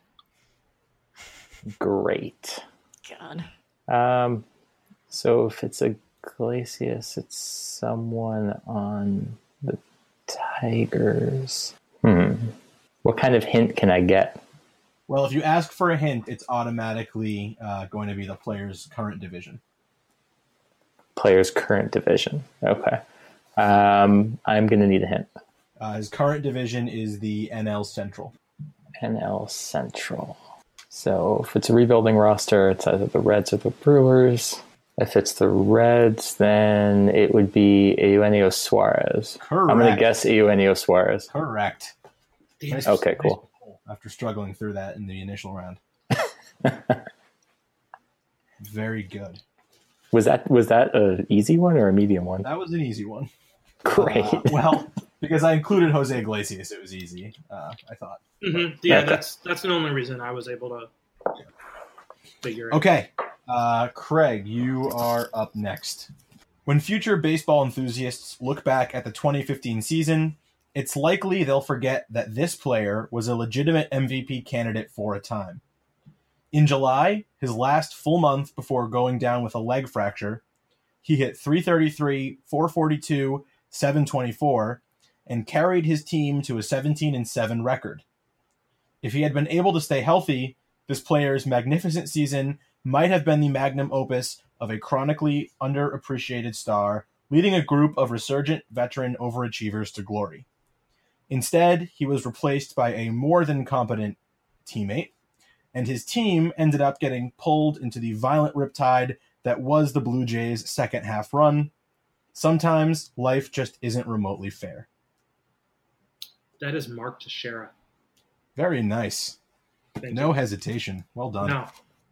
Great. God. So if it's Iglesias, it's someone on the Tigers. What kind of hint can I get? Well, if you ask for a hint, it's automatically going to be the player's current division. Player's current division. Okay. I'm going to need a hint. His current division is the NL Central. NL Central. So if it's a rebuilding roster, it's either the Reds or the Brewers. If it's the Reds, then it would be Eugenio Suarez. Correct. I'm going to guess Eugenio Suarez. Correct. Nice, okay, cool. After struggling through that in the initial round. Very good. Was that an easy one or a medium one? That was an easy one. Great. Well, because I included Jose Iglesias, it was easy, I thought. Mm-hmm. Yeah, Okay. that's the only reason I was able to figure it out. Okay, Craig, you are up next. When future baseball enthusiasts look back at the 2015 season, it's likely they'll forget that this player was a legitimate MVP candidate for a time. In July, his last full month before going down with a leg fracture, he hit .333, .442, .724, and carried his team to a 17-7 record. If he had been able to stay healthy, this player's magnificent season might have been the magnum opus of a chronically underappreciated star, leading a group of resurgent veteran overachievers to glory. Instead, he was replaced by a more than competent teammate, and his team ended up getting pulled into the violent riptide that was the Blue Jays' second half run. Sometimes life just isn't remotely fair. That is Mark Teixeira. Very nice. Thank No you. hesitation. Well done. No.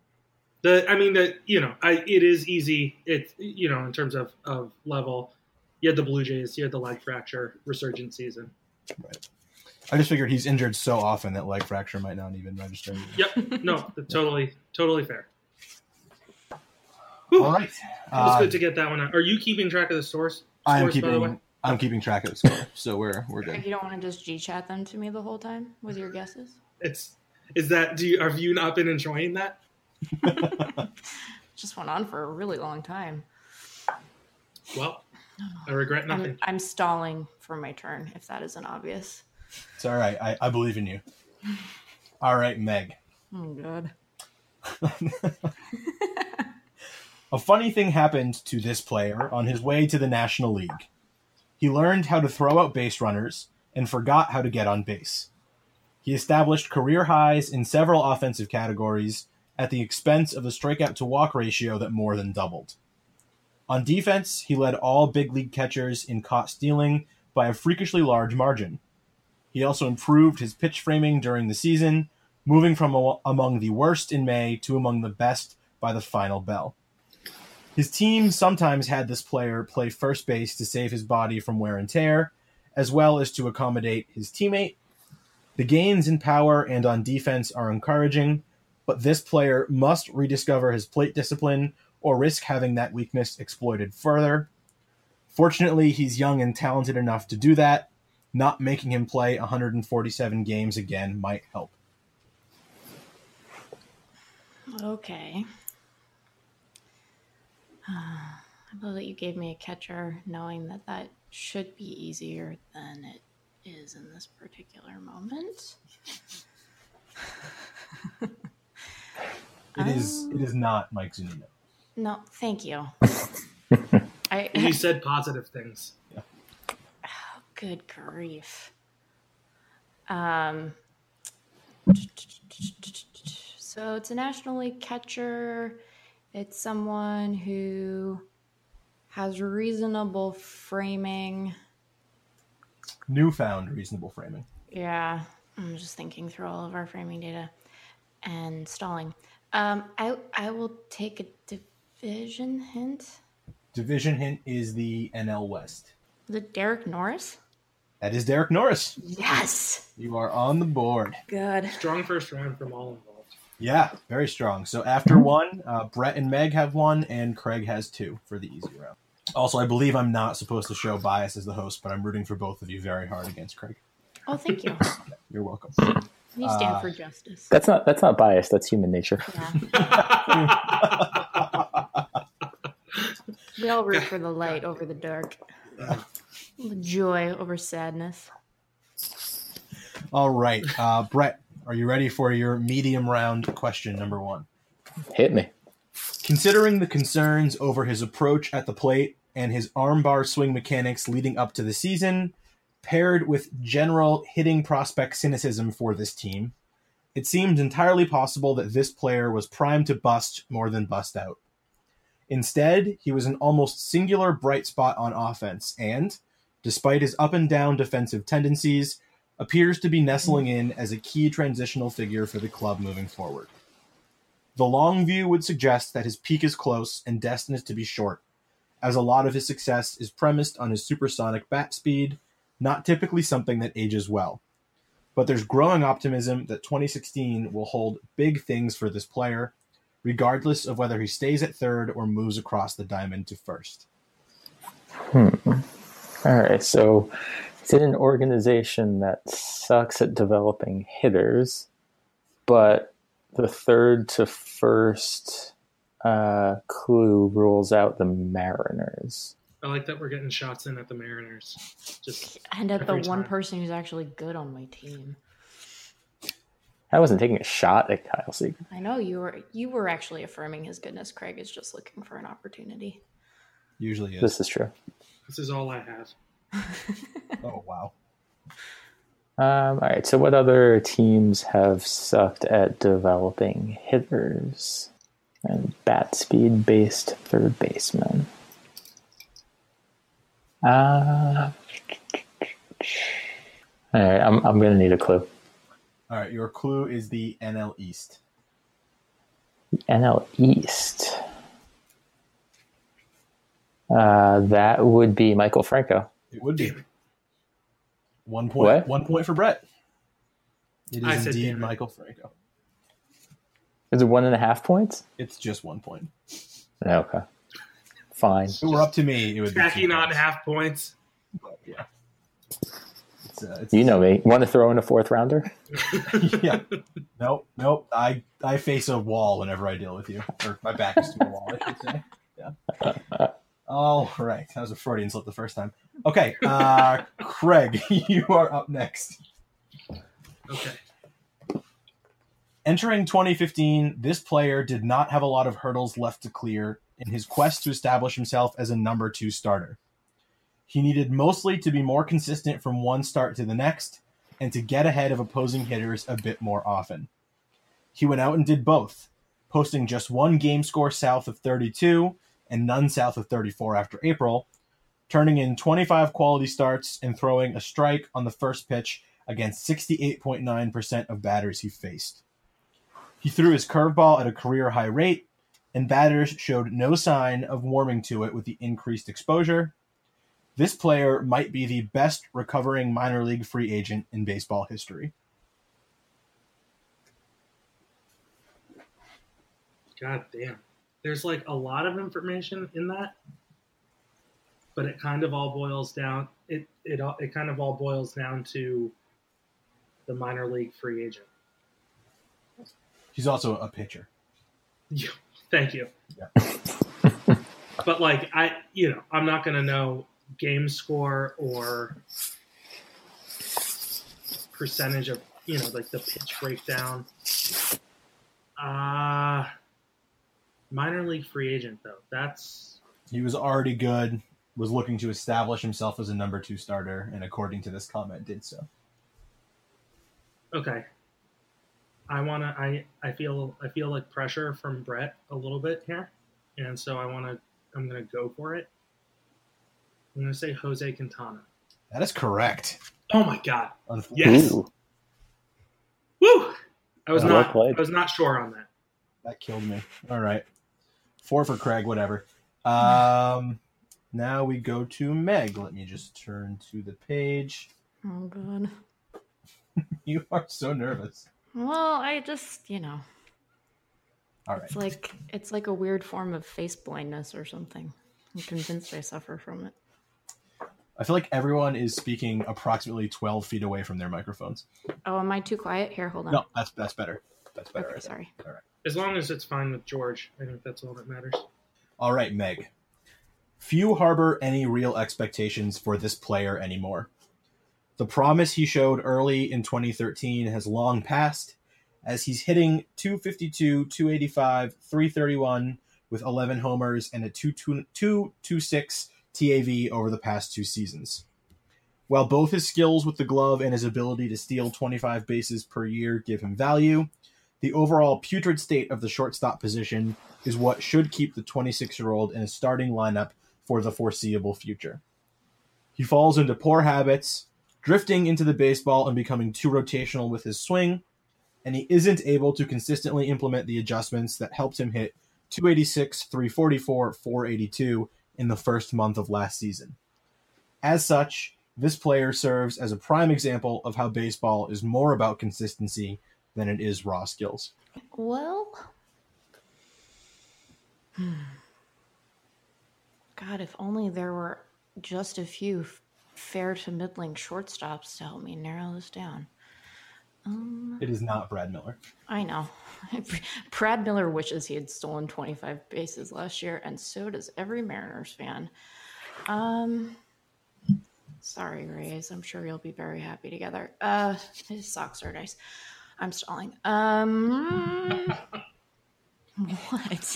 It is easy. It's, in terms of level, you had the Blue Jays, you had the leg fracture resurgent season. Right. I just figured he's injured so often that leg fracture might not even register. Yep. No, totally fair. All right. It was good to get that one out. Are you keeping track of the scores? I'm By the way? keeping track of the score, so we're good. You don't want to just G-chat them to me the whole time with your guesses? Have you not been enjoying that? Just went on for a really long time. Well, I regret nothing. I'm stalling for my turn, if that isn't obvious. It's all right. I believe in you. All right, Meg. Oh, God. A funny thing happened to this player on his way to the National League. He learned how to throw out base runners and forgot how to get on base. He established career highs in several offensive categories at the expense of a strikeout-to-walk ratio that more than doubled. On defense, he led all big league catchers in caught stealing by a freakishly large margin. He also improved his pitch framing during the season, moving from among the worst in May to among the best by the final bell. His team sometimes had this player play first base to save his body from wear and tear, as well as to accommodate his teammate. The gains in power and on defense are encouraging, but this player must rediscover his plate discipline or risk having that weakness exploited further. Fortunately, he's young and talented enough to do that. Not making him play 147 games again might help. Okay. I love that you gave me a catcher, knowing that should be easier than it is in this particular moment. It is not Mike Zunino. No, thank you. You said positive things. Yeah. Oh, good grief. So it's a National League catcher. It's someone who has reasonable framing. Newfound reasonable framing. Yeah, I'm just thinking through all of our framing data and stalling. I will take a division hint. Division hint is the NL West. Is it Derek Norris? That is Derek Norris. Yes. You are on the board. Good. Strong first round from all involved. Yeah, very strong. So after one, Brett and Meg have one, and Craig has two for the easy round. Also, I believe I'm not supposed to show bias as the host, but I'm rooting for both of you very hard against Craig. Oh, thank you. You're welcome. You stand for justice. That's not bias. That's human nature. Yeah. We all root for the light over the dark. The joy over sadness. All right. Brett, are you ready for your medium round question number one? Hit me. Considering the concerns over his approach at the plate and his armbar swing mechanics leading up to the season, paired with general hitting prospect cynicism for this team, it seemed entirely possible that this player was primed to bust more than bust out. Instead, he was an almost singular bright spot on offense and, despite his up-and-down defensive tendencies, appears to be nestling in as a key transitional figure for the club moving forward. The long view would suggest that his peak is close and destined to be short, as a lot of his success is premised on his supersonic bat speed, not typically something that ages well. But there's growing optimism that 2016 will hold big things for this player, regardless of whether he stays at third or moves across the diamond to first. All right, so it's in an organization that sucks at developing hitters, but the third to first clue rules out the Mariners. I like that we're getting shots in at the Mariners. And at the every one time. person who's actually good on my team. I wasn't taking a shot at Kyle Seager. I know you were actually affirming his goodness. Craig is just looking for an opportunity. Usually is. This is true. This is all I have. Oh, wow. All right, so what other teams have sucked at developing hitters and bat speed based third basemen? All right, I'm going to need a clue. All right, your clue is the NL East. NL East. That would be Michael Franco. It would be. 1 point. What? 1 point for Brett. It I is said indeed damn it. Michael Franco. Is it 1.5 points? It's just 1 point. Okay. Fine. If it were up to me, it would be Tacking 2 on points. half points. But, yeah. It's, You know me. Want to throw in a fourth rounder? yeah. Nope. I face a wall whenever I deal with you. Or my back is to a wall, I should say. Yeah. All right. That was a Freudian slip the first time. Okay. Craig, you are up next. Okay. Entering 2015, this player did not have a lot of hurdles left to clear in his quest to establish himself as a number 2 starter. He needed mostly to be more consistent from one start to the next and to get ahead of opposing hitters a bit more often. He went out and did both, posting just one game score south of 32 and none south of 34 after April, turning in 25 quality starts and throwing a strike on the first pitch against 68.9% of batters he faced. He threw his curveball at a career high rate, and batters showed no sign of warming to it with the increased exposure. This player might be the best recovering minor league free agent in baseball history. God damn. There's like a lot of information in that, but it kind of all boils down. It kind of all boils down to the minor league free agent. He's also a pitcher. Thank you. Yeah. But like I'm not gonna know game score or percentage of like the pitch breakdown. Minor league free agent though. He was already good, was looking to establish himself as a number 2 starter, and according to this comment, did so. Okay. I feel like pressure from Brett a little bit here, and so I'm gonna go for it. I'm gonna say Jose Quintana. That is correct. Oh my god! Unfortunately, Yes. Ooh. Woo! I was Well played. not sure on that. that killed me. All right. 4 for Craig, whatever. Now we go to Meg. Let me just turn to the page. Oh, God. You are so nervous. Well, I just, All right. it's like a weird form of face blindness or something. I'm convinced I suffer from it. I feel like everyone is speaking approximately 12 feet away from their microphones. Oh, am I too quiet? Here, hold on. No, that's better. That's better. Okay, right there. sorry. All right. As long as it's fine with George, I think that's all that matters. All right, Meg. Few harbor any real expectations for this player anymore. The promise he showed early in 2013 has long passed, as he's hitting 252, 285, 331 with 11 homers and a 226 TAV over the past 2 seasons. While both his skills with the glove and his ability to steal 25 bases per year give him value, the overall putrid state of the shortstop position is what should keep the 26-year-old in a starting lineup for the foreseeable future. He falls into poor habits, drifting into the baseball and becoming too rotational with his swing, and he isn't able to consistently implement the adjustments that helped him hit 286, 344, 482 in the first month of last season. As such, this player serves as a prime example of how baseball is more about consistency than it is raw skills. Well, God, if only there were just a few fair to middling shortstops to help me narrow this down. It is not Brad Miller. I know. Brad Miller wishes he had stolen 25 bases last year, and so does every Mariners fan. Sorry, Rays. I'm sure you'll be very happy together. His socks are nice. I'm stalling. What?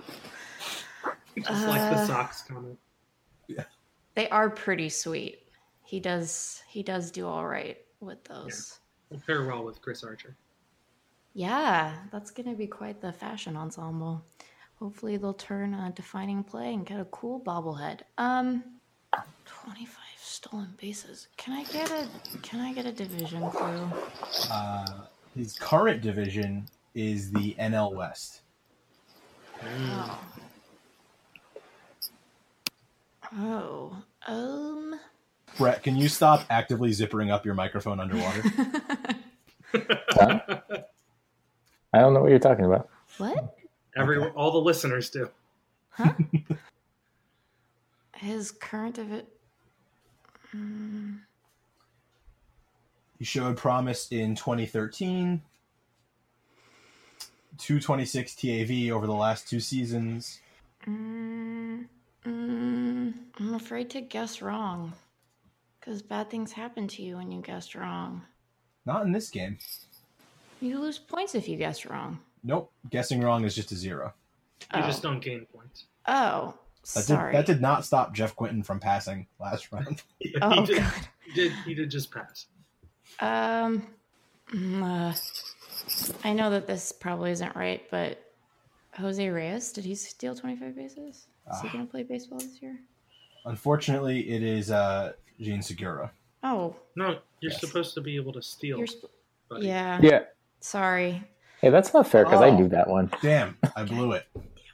Just like the Sox comment. Yeah. They are pretty sweet. He does do all right with those. We'll pair well with Chris Archer. Yeah, that's going to be quite the fashion ensemble. Hopefully they'll turn a defining play and get a cool bobblehead. 25 stolen bases. Can I get a division clue? His current division is the NL West. Brett, can you stop actively zippering up your microphone underwater? Huh? I don't know what you're talking about. What? All the listeners do. Huh? His current division. He showed promise in 2013, 226 TAV over the last 2 seasons. I'm afraid to guess wrong. Because bad things happen to you when you guessed wrong. Not in this game. You lose points if you guess wrong. Nope. Guessing wrong is just a 0. You just don't gain points. Oh, sorry. That did not stop Jeff Quinton from passing last round. Oh, God. He did just pass. I know that this probably isn't right, but Jose Reyes, did he steal 25 bases? Is he going to play baseball this year? Unfortunately, it is Jean Segura. Oh. No, you're supposed to be able to steal. Yeah. Yeah. Sorry. Hey, that's not fair because I knew that one. Damn, I blew it.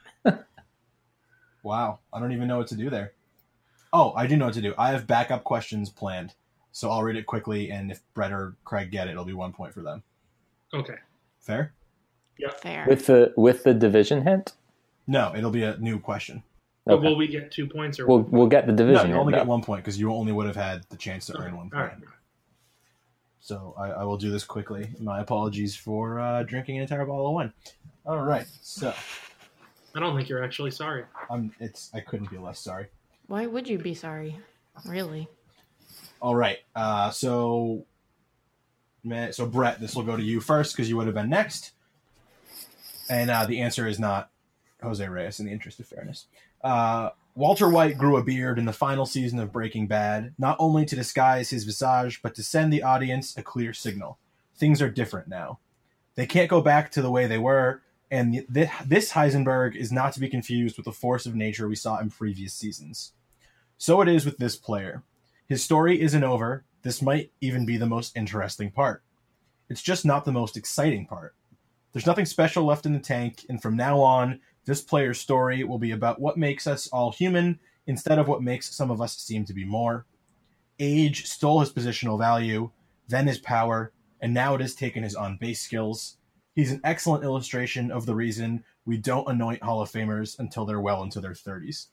Wow, I don't even know what to do there. Oh, I do know what to do. I have backup questions planned, so I'll read it quickly, and if Brett or Craig get it, it'll be 1 point for them. Okay. Fair? Yeah. Fair. With the division hint? No, it'll be a new question. But Okay. will we get 2 points? Or We'll get the division No, you hint. only though. get 1 point because you only would have had the chance to earn 1 point. All right. So I will do this quickly. My apologies for drinking an entire bottle of wine. All right, so I don't think you're actually sorry. I couldn't be less sorry. Why would you be sorry? Really? All right, so Brett, this will go to you first because you would have been next. And the answer is not Jose Reyes in the interest of fairness. Walter White grew a beard in the final season of Breaking Bad, not only to disguise his visage, but to send the audience a clear signal. Things are different now. They can't go back to the way they were, and this Heisenberg is not to be confused with the force of nature we saw in previous seasons. So it is with this player. His story isn't over. This might even be the most interesting part. It's just not the most exciting part. There's nothing special left in the tank, and from now on, this player's story will be about what makes us all human instead of what makes some of us seem to be more. Age stole his positional value, then his power, and now it has taken his on-base skills. He's an excellent illustration of the reason we don't anoint Hall of Famers until they're well into their 30s.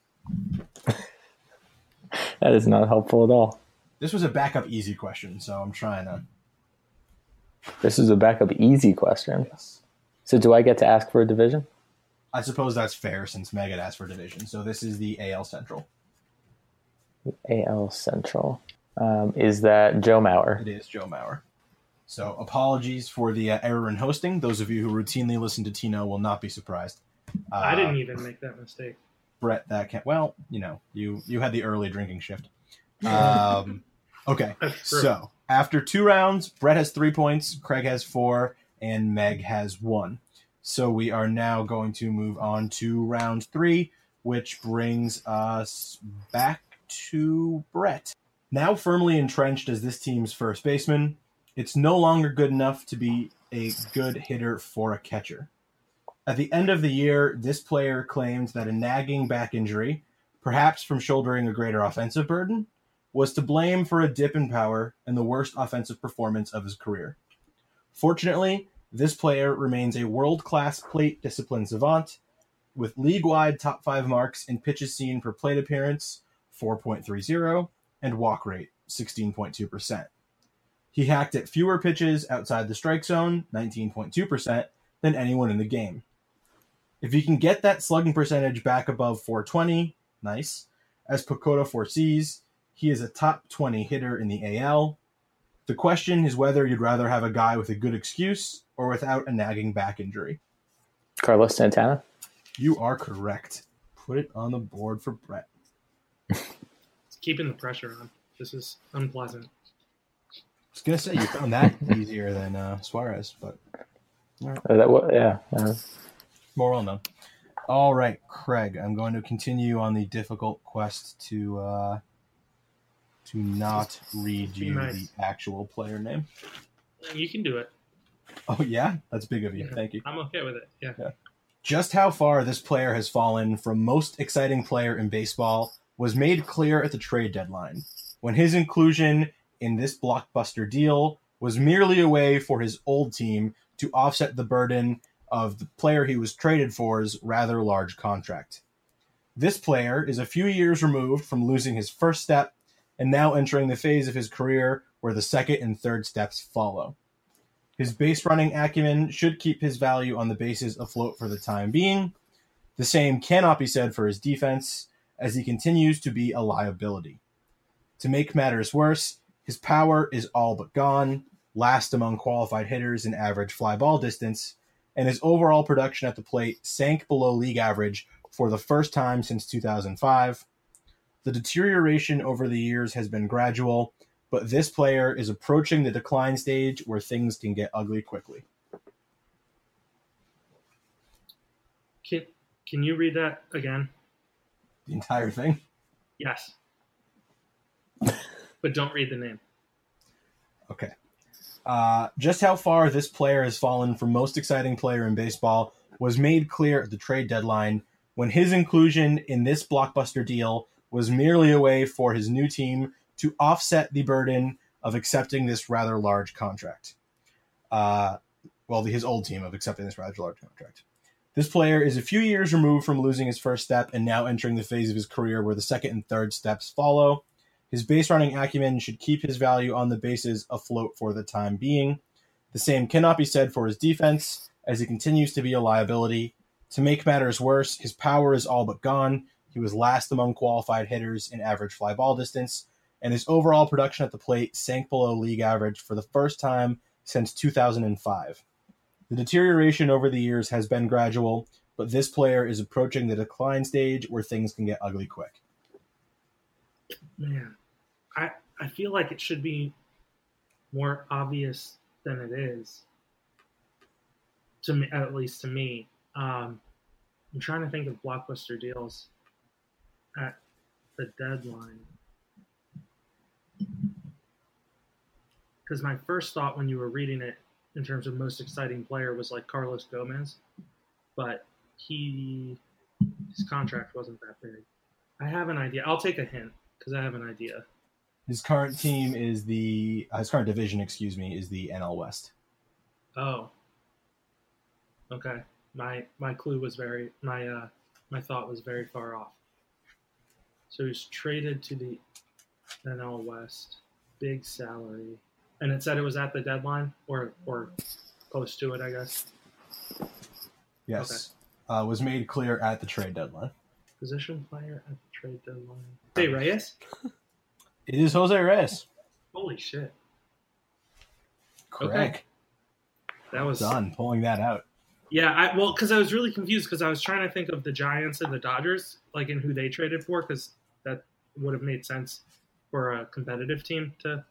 That is not helpful at all. This was a backup easy question, so I'm trying to... This is a backup easy question. Yes. So do I get to ask for a division? I suppose that's fair since Meg had asked for division. So this is the AL Central. AL Central. Is that Joe Mauer? It is Joe Mauer. So apologies for the error in hosting. Those of you who routinely listen to Tino will not be surprised. I didn't even make that mistake. Brett, that can't... Well, you had the early drinking shift. Okay, so after 2 rounds, Brett has 3 points, Craig has 4, and Meg has 1. So we are now going to move on to round 3, which brings us back to Brett. Now firmly entrenched as this team's first baseman, it's no longer good enough to be a good hitter for a catcher. At the end of the year, this player claimed that a nagging back injury, perhaps from shouldering a greater offensive burden, was to blame for a dip in power and the worst offensive performance of his career. Fortunately, this player remains a world-class plate discipline savant with league-wide top 5 marks in pitches seen per plate appearance, 4.30, and walk rate, 16.2%. He hacked at fewer pitches outside the strike zone, 19.2%, than anyone in the game. If he can get that slugging percentage back above 420, nice. As Pacoda foresees, he is a top 20 hitter in the AL. The question is whether you'd rather have a guy with a good excuse or without a nagging back injury. Carlos Santana? You are correct. Put it on the board for Brett. It's keeping the pressure on. This is unpleasant. I was going to say, you found that easier than Suarez, but... Yeah. More well known. All right, Craig, I'm going to continue on the difficult quest to to not read you Nice. the actual player name. You can do it. Oh, yeah? That's big of you. Yeah. Thank you. I'm okay with it. Yeah. Just how far this player has fallen from most exciting player in baseball was made clear at the trade deadline, when his inclusion in this blockbuster deal was merely a way for his old team to offset the burden of the player he was traded for's rather large contract. This player is a few years removed from losing his first step and now entering the phase of his career where the second and third steps follow. His base running acumen should keep his value on the bases afloat for the time being. The same cannot be said for his defense, as he continues to be a liability. To make matters worse, his power is all but gone, last among qualified hitters in average fly ball distance, and his overall production at the plate sank below league average for the first time since 2005. The deterioration over the years has been gradual, but this player is approaching the decline stage where things can get ugly quickly. Can you read that again? The entire thing? Yes. But don't read the name. Okay. Just how far this player has fallen from most exciting player in baseball was made clear at the trade deadline, when his inclusion in this blockbuster deal was merely a way for his new team to offset the burden of accepting this rather large contract. His old team of accepting this rather large contract. This player is a few years removed from losing his first step and now entering the phase of his career where the second and third steps follow. His base running acumen should keep his value on the bases afloat for the time being. The same cannot be said for his defense, as he continues to be a liability. To make matters worse, his power is all but gone. He was last among qualified hitters in average fly ball distance, and his overall production at the plate sank below league average for the first time since 2005. The deterioration over the years has been gradual, but this player is approaching the decline stage where things can get ugly quick. Man, I feel like it should be more obvious than it is. To me, at least to me. I'm trying to think of blockbuster deals at the deadline. Because my first thought when you were reading it in terms of most exciting player was like Carlos Gomez, but his contract wasn't that big. I have an idea. I'll take a hint because I have an idea. His current team is his current division, is the NL West. Oh. Okay. My clue was my thought was very far off. So he's traded to the NL West, big salary, and it said it was at the deadline or close to it, I guess. Yes, okay. Was made clear at the trade deadline. Position player at the trade deadline. Hey, Reyes? It is Jose Reyes. Holy shit. Correct. Okay. That was done pulling that out. Yeah, because I was really confused because I was trying to think of the Giants and the Dodgers, like in who they traded for, because that would have made sense for a competitive team to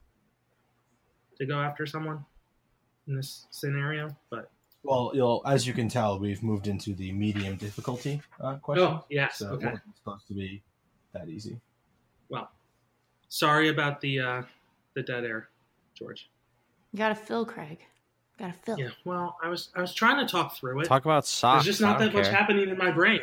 go after someone in this scenario. But as you can tell, we've moved into the medium difficulty question. Oh, yes, so okay. It's supposed to be that easy. Well, sorry about the dead air, George. You gotta fill, Craig. Gotta fill. Yeah, well, I was trying to talk through it. Talk about socks. There's just not that much happening in my brain.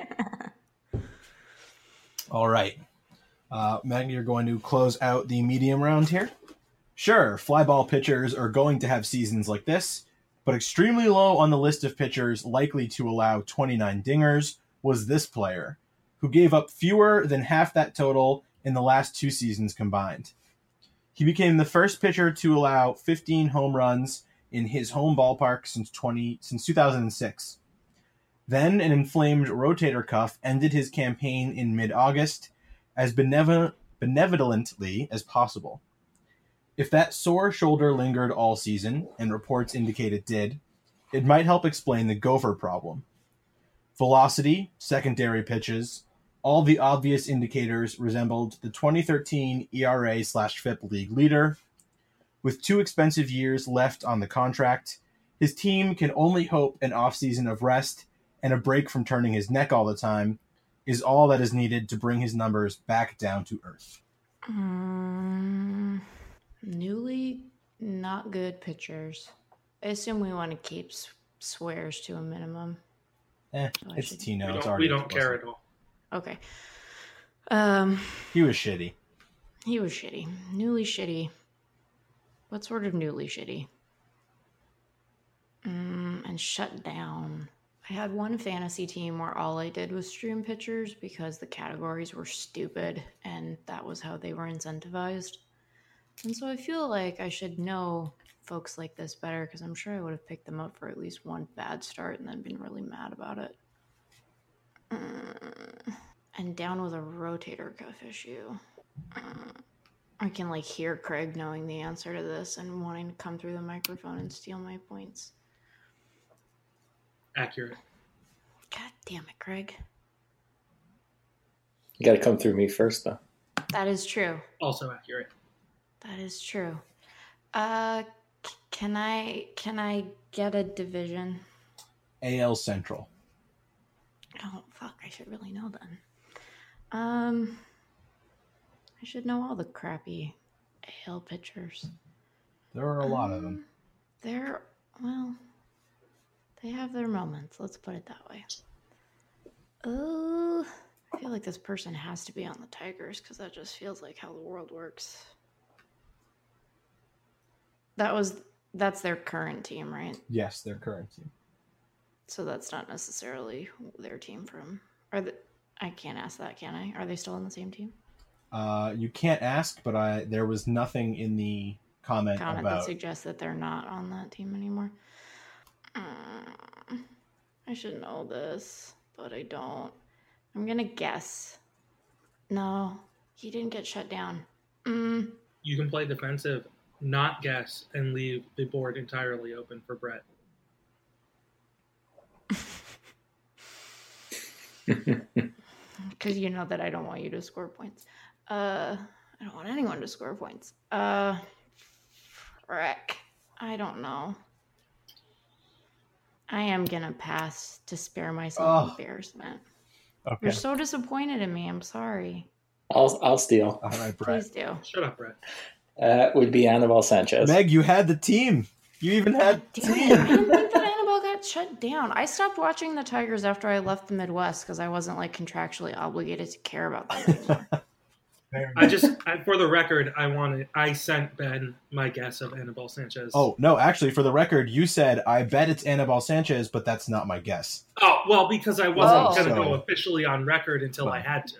All right. Maggie, you're going to close out the medium round here. Sure, fly ball pitchers are going to have seasons like this, but extremely low on the list of pitchers likely to allow 29 dingers was this player, who gave up fewer than half that total in the last two seasons combined. He became the first pitcher to allow 15 home runs in his home ballpark since 2006. Then an inflamed rotator cuff ended his campaign in mid-August as benevolently as possible. If that sore shoulder lingered all season, and reports indicate it did, it might help explain the Gopher problem. Velocity, secondary pitches, all the obvious indicators resembled the 2013 ERA/FIP league leader. With 2 expensive years left on the contract, his team can only hope an offseason of rest and a break from turning his neck all the time is all that is needed to bring his numbers back down to earth. Newly not good pitchers. I assume we want to keep swears to a minimum. It's Tino. We don't care at all. Okay. He was shitty. He was shitty. Newly shitty. What sort of newly shitty? And shut down. I had one fantasy team where all I did was stream pitchers because the categories were stupid and that was how they were incentivized. And so I feel like I should know folks like this better because I'm sure I would have picked them up for at least one bad start and then been really mad about it. And down with a rotator cuff issue. I can hear Craig knowing the answer to this and wanting to come through the microphone and steal my points. Accurate. God damn it, Craig. You got to come through me first, though. That is true. Also accurate. That is true. Can I get a division? AL Central. Oh fuck! I should really know then. I should know all the crappy AL pitchers. There are a lot of them. They have their moments. Let's put it that way. Oh, I feel like this person has to be on the Tigers because that just feels like how the world works. That's their current team, right? Yes, their current team. So that's not necessarily their team from. I can't ask that, can I? Are they still on the same team? You can't ask, but there was nothing in the comment that about suggests that they're not on that team anymore. I should know this, but I don't. I'm gonna guess. No, he didn't get shut down. You can play defensive, not guess, and leave the board entirely open for Brett. Because you know that I don't want you to score points. I don't want anyone to score points. Frick. I don't know. I am gonna pass to spare myself embarrassment. Okay. You're so disappointed in me. I'm sorry. I'll steal. All right, Brett. Please do. Shut up, Brett. Would be Anibal Sanchez. Meg, you had the team. You even had the Damn team. it. I didn't think that Annabelle got shut down. I stopped watching the Tigers after I left the Midwest because I wasn't contractually obligated to care about them anymore. For the record, I sent Ben my guess of Anibal Sanchez. Oh, no, actually, for the record, you said, I bet it's Anibal Sanchez, but that's not my guess. Oh, well, because I wasn't going to So- go officially on record until I had to.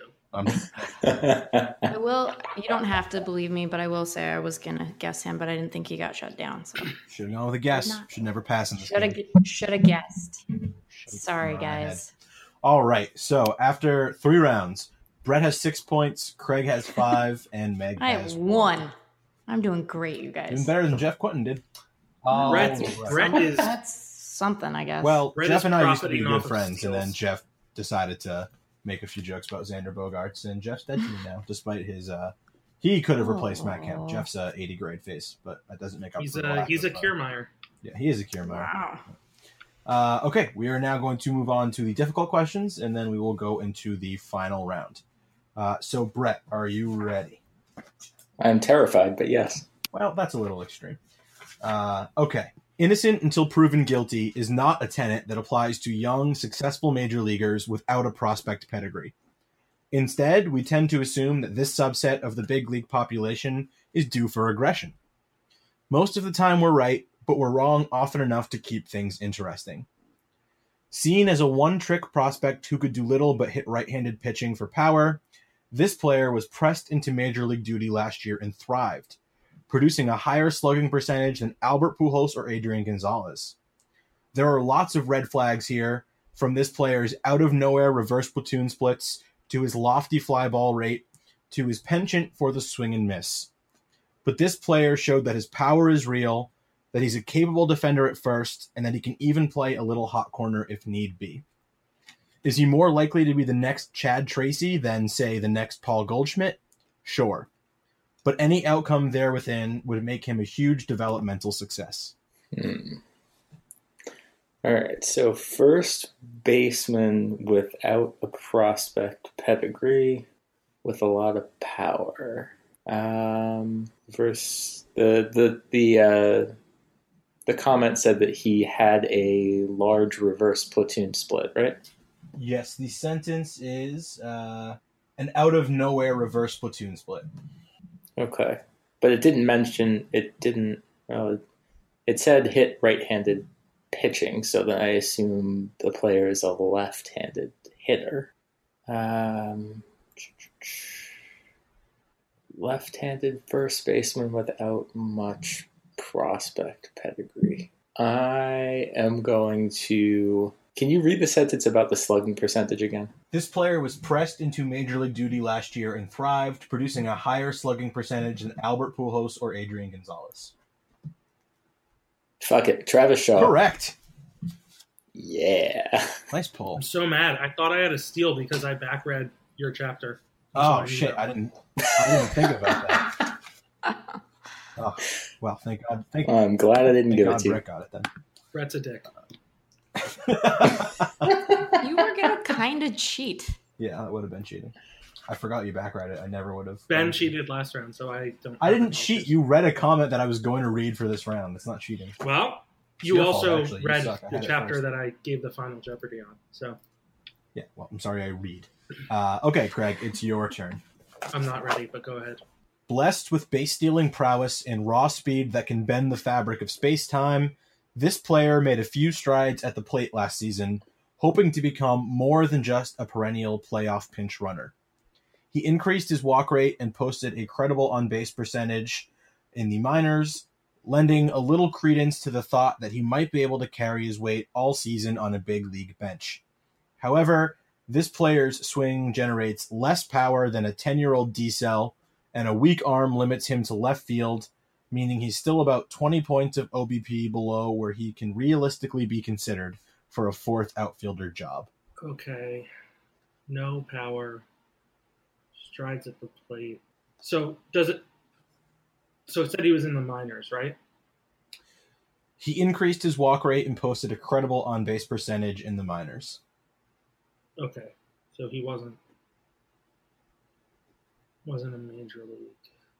I will. You don't have to believe me, but I will say I was gonna guess him, but I didn't think he got shut down. So Should have gone with a guess. Not. Should never pass in this game. should have guessed. Should've Sorry, gone ahead. guys. All right, so after 3 rounds, Brett has 6 points, Craig has 5, and Meg I has have 1. I'm doing great, you guys. Doing better than Jeff Quentin did. Brett is That's something, I guess. Well, Brett Jeff is and I used to be profiting good off of friends, and then skills. Jeff decided to make a few jokes about Xander Bogaerts, and Jeff's dead to me now, despite his he could have replaced Matt Kemp. Oh. Jeff's a 80 grade face, but that doesn't make up he's for the a lack he's a of, Kiermaier. Yeah, he is a Kiermaier. wow. Okay, we are now going to move on to the difficult questions, and then we will go into the final round. So, Brett, are you ready? I'm terrified, but yes. Well, that's a little extreme. Okay. Innocent until proven guilty is not a tenet that applies to young, successful major leaguers without a prospect pedigree. Instead, we tend to assume that this subset of the big league population is due for regression. Most of the time we're right, but we're wrong often enough to keep things interesting. Seen as a one-trick prospect who could do little but hit right-handed pitching for power, this player was pressed into major league duty last year and thrived, producing a higher slugging percentage than Albert Pujols or Adrian Gonzalez. There are lots of red flags here, from this player's out-of-nowhere reverse platoon splits, to his lofty fly ball rate, to his penchant for the swing and miss. But this player showed that his power is real, that he's a capable defender at first, and that he can even play a little hot corner if need be. Is he more likely to be the next Chad Tracy than, say, the next Paul Goldschmidt? Sure. But any outcome there within would make him a huge developmental success. All right, so first baseman without a prospect pedigree with a lot of power. Versus the comment said that he had a large reverse platoon split, right? Yes, the sentence is an out of nowhere reverse platoon split. Okay, but it didn't mention it. Didn't. It said hit right-handed pitching, so then I assume the player is a left-handed hitter. Left-handed first baseman without much prospect pedigree. I am going to... Can you read the sentence about the slugging percentage again? This player was pressed into Major League duty last year and thrived, producing a higher slugging percentage than Albert Pujols or Adrian Gonzalez. Fuck it. Travis Shaw. Correct. Yeah. Nice pull. I'm so mad. I thought I had a steal because I backread your chapter. Oh, shit. I didn't think about that. Oh, well, thank God. I'm glad I didn't give God it to you. Brett got it then. Brett's a dick. You were going to kind of cheat. Yeah, that would have been cheating. I forgot you backread it. I never would have. Ben cheated last round, so I don't. I didn't cheat. You read a comment that I was going to read for this round. That's not cheating. Well, It's you your also fault, actually. You read suck. I the had it chapter first. that I gave the Final Jeopardy on, so Yeah, well, I'm sorry I read. Okay, Craig, it's your turn. I'm not ready, but go ahead. Blessed with base-stealing prowess and raw speed that can bend the fabric of space-time, this player made a few strides at the plate last season, hoping to become more than just a perennial playoff pinch runner. He increased his walk rate and posted a credible on-base percentage in the minors, lending a little credence to the thought that he might be able to carry his weight all season on a big league bench. However, this player's swing generates less power than a 10-year-old D-cell, and a weak arm limits him to left field, meaning he's still about 20 points of OBP below where he can realistically be considered for a fourth outfielder job. Okay. No power. Strides at the plate. So it said he was in the minors, right? He increased his walk rate and posted a credible on-base percentage in the minors. Okay. So he wasn't a major league.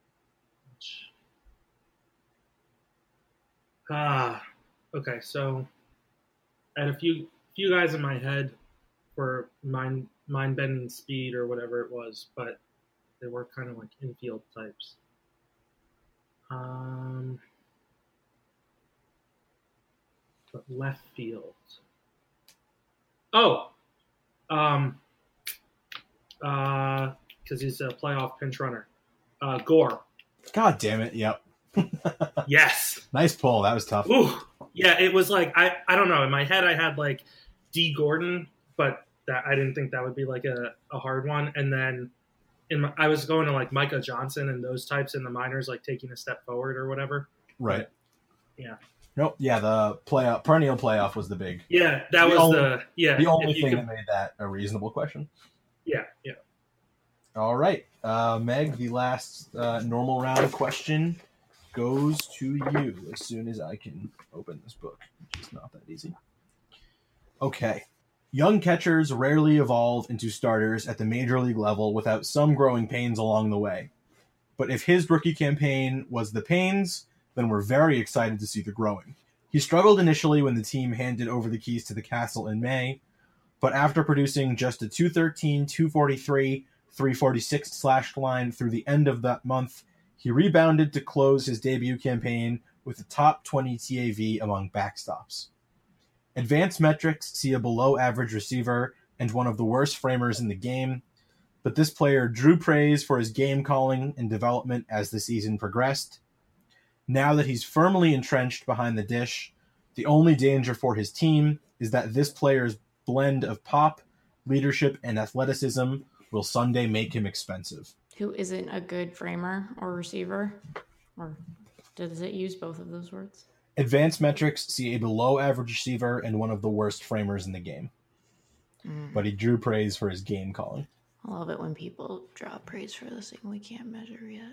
Okay, so I had a few guys in my head for mind-bending speed or whatever it was, but they were kind of like infield types. But left field. Because he's a playoff pinch runner. Gore. God damn it, yep. Yes. Nice pull, that was tough. Ooh. Yeah, it was like, I don't know, in my head I had like D. Gordon, but that I didn't think that would be like a hard one. And then I was going to like Micah Johnson and those types in the minors, like taking a step forward or whatever. Right. Yeah. Nope. Yeah, the perennial playoff was the big. Yeah, that was the only thing that made that a reasonable question. Yeah. All right, Meg, the last normal round question goes to you as soon as I can open this book, which is not that easy. Okay. Young catchers rarely evolve into starters at the major league level without some growing pains along the way. But if his rookie campaign was the pains, then we're very excited to see the growing. He struggled initially when the team handed over the keys to the castle in May, but after producing just a 213, 243, 346 slash line through the end of that month, he rebounded to close his debut campaign with a top 20 TAV among backstops. Advanced metrics see a below-average receiver and one of the worst framers in the game, but this player drew praise for his game calling and development as the season progressed. Now that he's firmly entrenched behind the dish, the only danger for his team is that this player's blend of pop, leadership, and athleticism will Sunday make him expensive. Who isn't a good framer or receiver? Or does it use both of those words? Advanced metrics see a below-average receiver and one of the worst framers in the game. But he drew praise for his game calling. I love it when people draw praise for this thing we can't measure yet.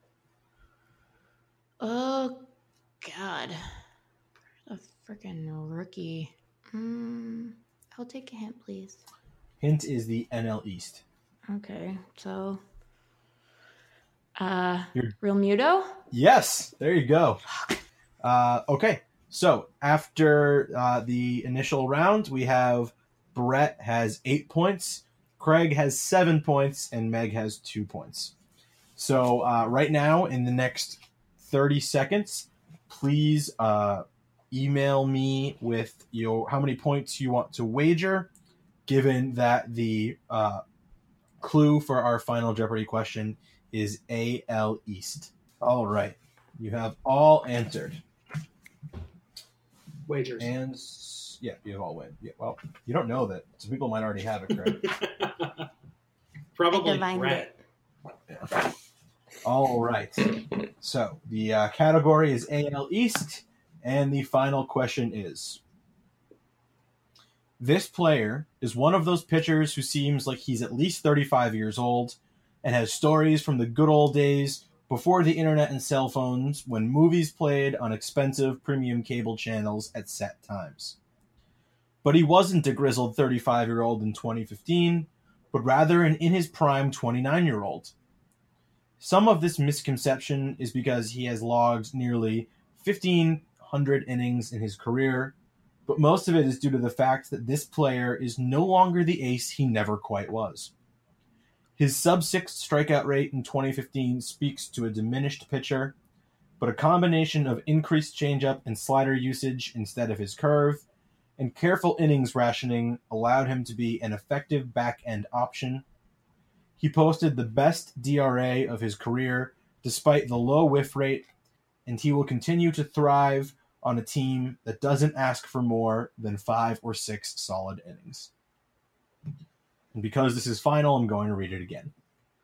Oh, God. A freaking rookie. I'll take a hint, please. Hint is the NL East. Okay, so Real Muto? Yes, there you go. Okay, so after the initial round, we have Brett has 8 points, Craig has 7 points, and Meg has 2 points. So right now, in the next 30 seconds, please email me with how many points you want to wager, given that the clue for our final Jeopardy question is AL East. All right. You have all answered. Wagers. And yeah, you have all win. Yeah, well, you don't know that. Some people might already have it, Craig. Probably Brett. Yeah. All right. So the category is AL East, and the final question is: this player is one of those pitchers who seems like he's at least 35 years old and has stories from the good old days before the internet and cell phones, when movies played on expensive premium cable channels at set times. But he wasn't a grizzled 35-year-old in 2015, but rather an in his prime 29-year-old. Some of this misconception is because he has logged nearly 1,500 innings in his career, but most of it is due to the fact that this player is no longer the ace he never quite was. His sub-6 strikeout rate in 2015 speaks to a diminished pitcher, but a combination of increased changeup and slider usage instead of his curve, and careful innings rationing allowed him to be an effective back-end option. He posted the best DRA of his career despite the low whiff rate, and he will continue to thrive on a team that doesn't ask for more than 5 or 6 solid innings. And because this is final, I'm going to read it again.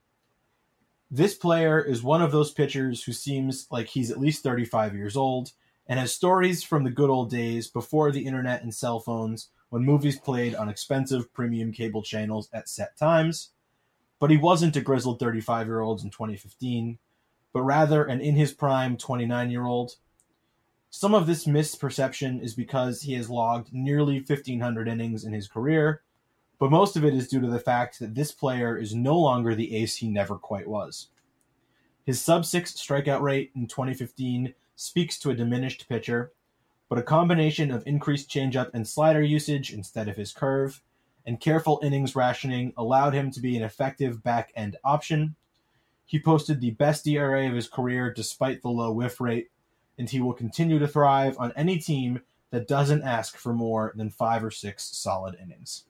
This player is one of those pitchers who seems like he's at least 35 years old and has stories from the good old days before the internet and cell phones, when movies played on expensive premium cable channels at set times. But he wasn't a grizzled 35-year-old in 2015, but rather an in his prime 29-year-old. Some of this misperception is because he has logged nearly 1,500 innings in his career, but most of it is due to the fact that this player is no longer the ace he never quite was. His sub-6 strikeout rate in 2015 speaks to a diminished pitcher, but a combination of increased changeup and slider usage instead of his curve, and careful innings rationing allowed him to be an effective back-end option. He posted the best DRA of his career despite the low whiff rate, and he will continue to thrive on any team that doesn't ask for more than 5 or 6 solid innings.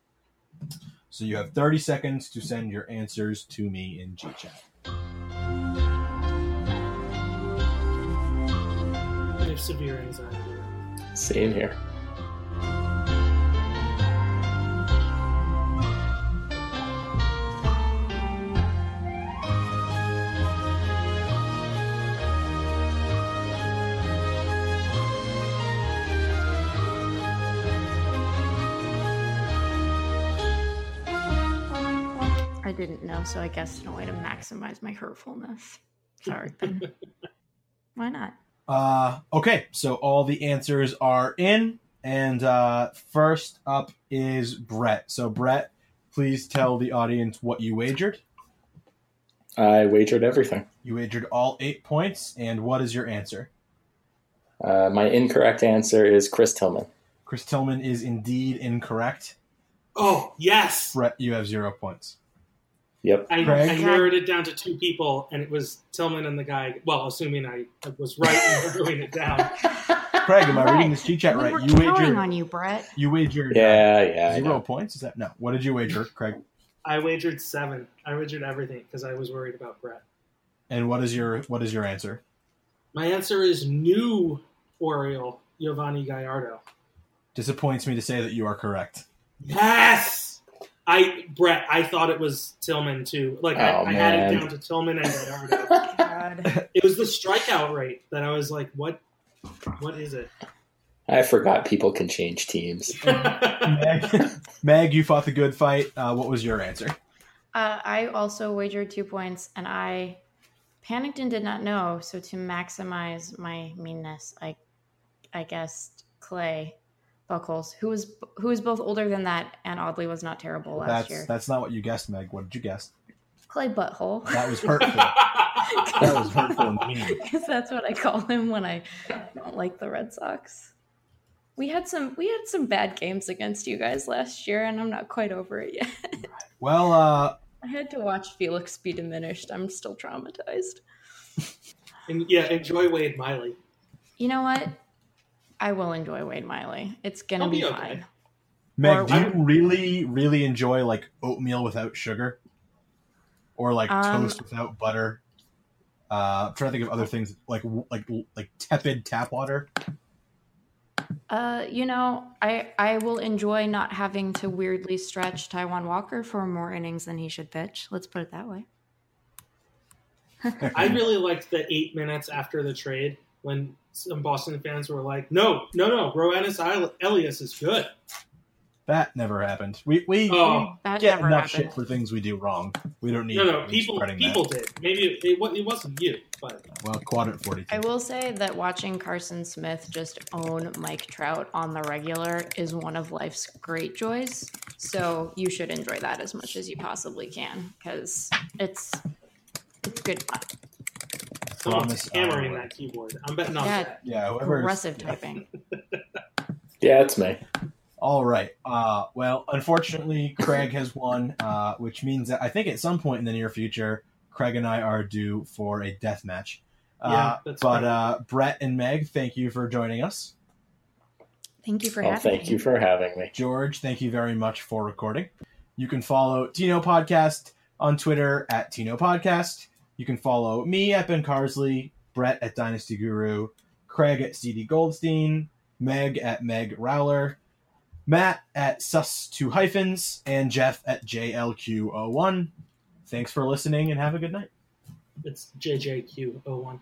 So you have 30 seconds to send your answers to me in GChat. I have severe anxiety. Same here. I didn't know, so I guess in a way to maximize my hurtfulness. Sorry, Ben. Why not? Okay, so all the answers are in, and first up is Brett. So Brett, please tell the audience what you wagered. I wagered everything. You wagered all 8 points, and what is your answer? My incorrect answer is Chris Tillman. Chris Tillman is indeed incorrect. Oh, yes! Brett, you have 0 points. Yep. I Craig? narrowed it down to 2 people, and it was Tillman and the guy. Well, assuming I was right in narrowing it down. Craig, am I Brett, reading this cheat chat right? We're You counting wagered. on you, Brett. You wagered. Yeah. I 0 know. points. Is that no? What did you wager, Craig? I wagered 7. I wagered everything because I was worried about Brett. And what is your answer? My answer is new Oriole, Giovanni Gallardo. Disappoints me to say that you are correct. Yes! Brett, I thought it was Tillman too. Like I had it down to Tillman and Gallardo. God. It was the strikeout rate that I was like, what is it? I forgot people can change teams. Meg, you fought the good fight. What was your answer? I also wagered 2 points, and I panicked and did not know. So to maximize my meanness, I guessed Clay Buchholz, who was both older than that and oddly was not terrible last year. That's not what you guessed, Meg. What did you guess? Clay Butthole. That was hurtful. That was hurtful and mean. Because that's what I call him when I don't like the Red Sox. We had some bad games against you guys last year, and I'm not quite over it yet. Well, I had to watch Felix be diminished. I'm still traumatized. And yeah, enjoy Wade Miley. You know what? I will enjoy Wade Miley. It's gonna I'll be be okay. fine. Meg, Or- do you really, really enjoy like oatmeal without sugar, or like toast without butter? I'm trying to think of other things like tepid tap water. You know, I will enjoy not having to weirdly stretch Taiwan Walker for more innings than he should pitch. Let's put it that way. I really liked the 8 minutes after the trade when some Boston fans were like, no, Roenis Elias is good. That never happened. We That get never enough happened. shit for things we do wrong. We don't need No, to keep people spreading did. Maybe it wasn't you, but that. Well, quadrant 42. I will say that watching Carson Smith just own Mike Trout on the regular is one of life's great joys. So you should enjoy that as much as you possibly can, because it's good fun. someone's Promise I hammering will. that keyboard. I'm betting on Yeah. that. Yeah, whoever's Progressive typing. Yeah, it's me. All right. Well, unfortunately, Craig has won, which means that I think at some point in the near future, Craig and I are due for a death match. Yeah, that's fine. Brett and Meg, thank you for joining us. Thank you for Oh, having me. thank you for having me. George, thank you very much for recording. You can follow Tino Podcast on Twitter at Tino Podcast. You can follow me at Ben Carsley, Brett at Dynasty Guru, Craig at CD Goldstein, Meg at Meg Rowler, Matt at Sus2-, and Jeff at JLQ01. Thanks for listening and have a good night. It's JJQ01.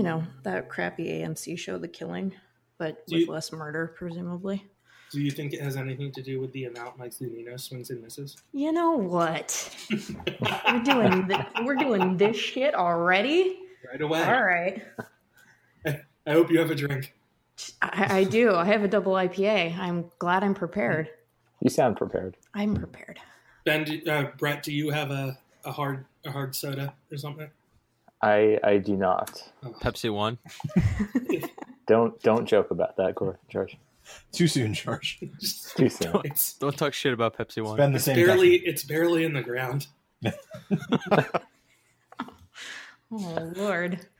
that crappy AMC show, The Killing, but with less murder, presumably. Do you think it has anything to do with the amount Mike Zunino swings and misses? You know what? We're doing this shit already? Right away. All right. I hope you have a drink. I do. I have a double IPA. I'm glad I'm prepared. You sound prepared. I'm prepared. Ben, Brett, do you have a hard soda or something? I do not. Pepsi One. Don't joke about that, George. Too soon, George. Too soon. Don't talk shit about Pepsi One. Spend the same. It's barely in the ground. Oh, Lord.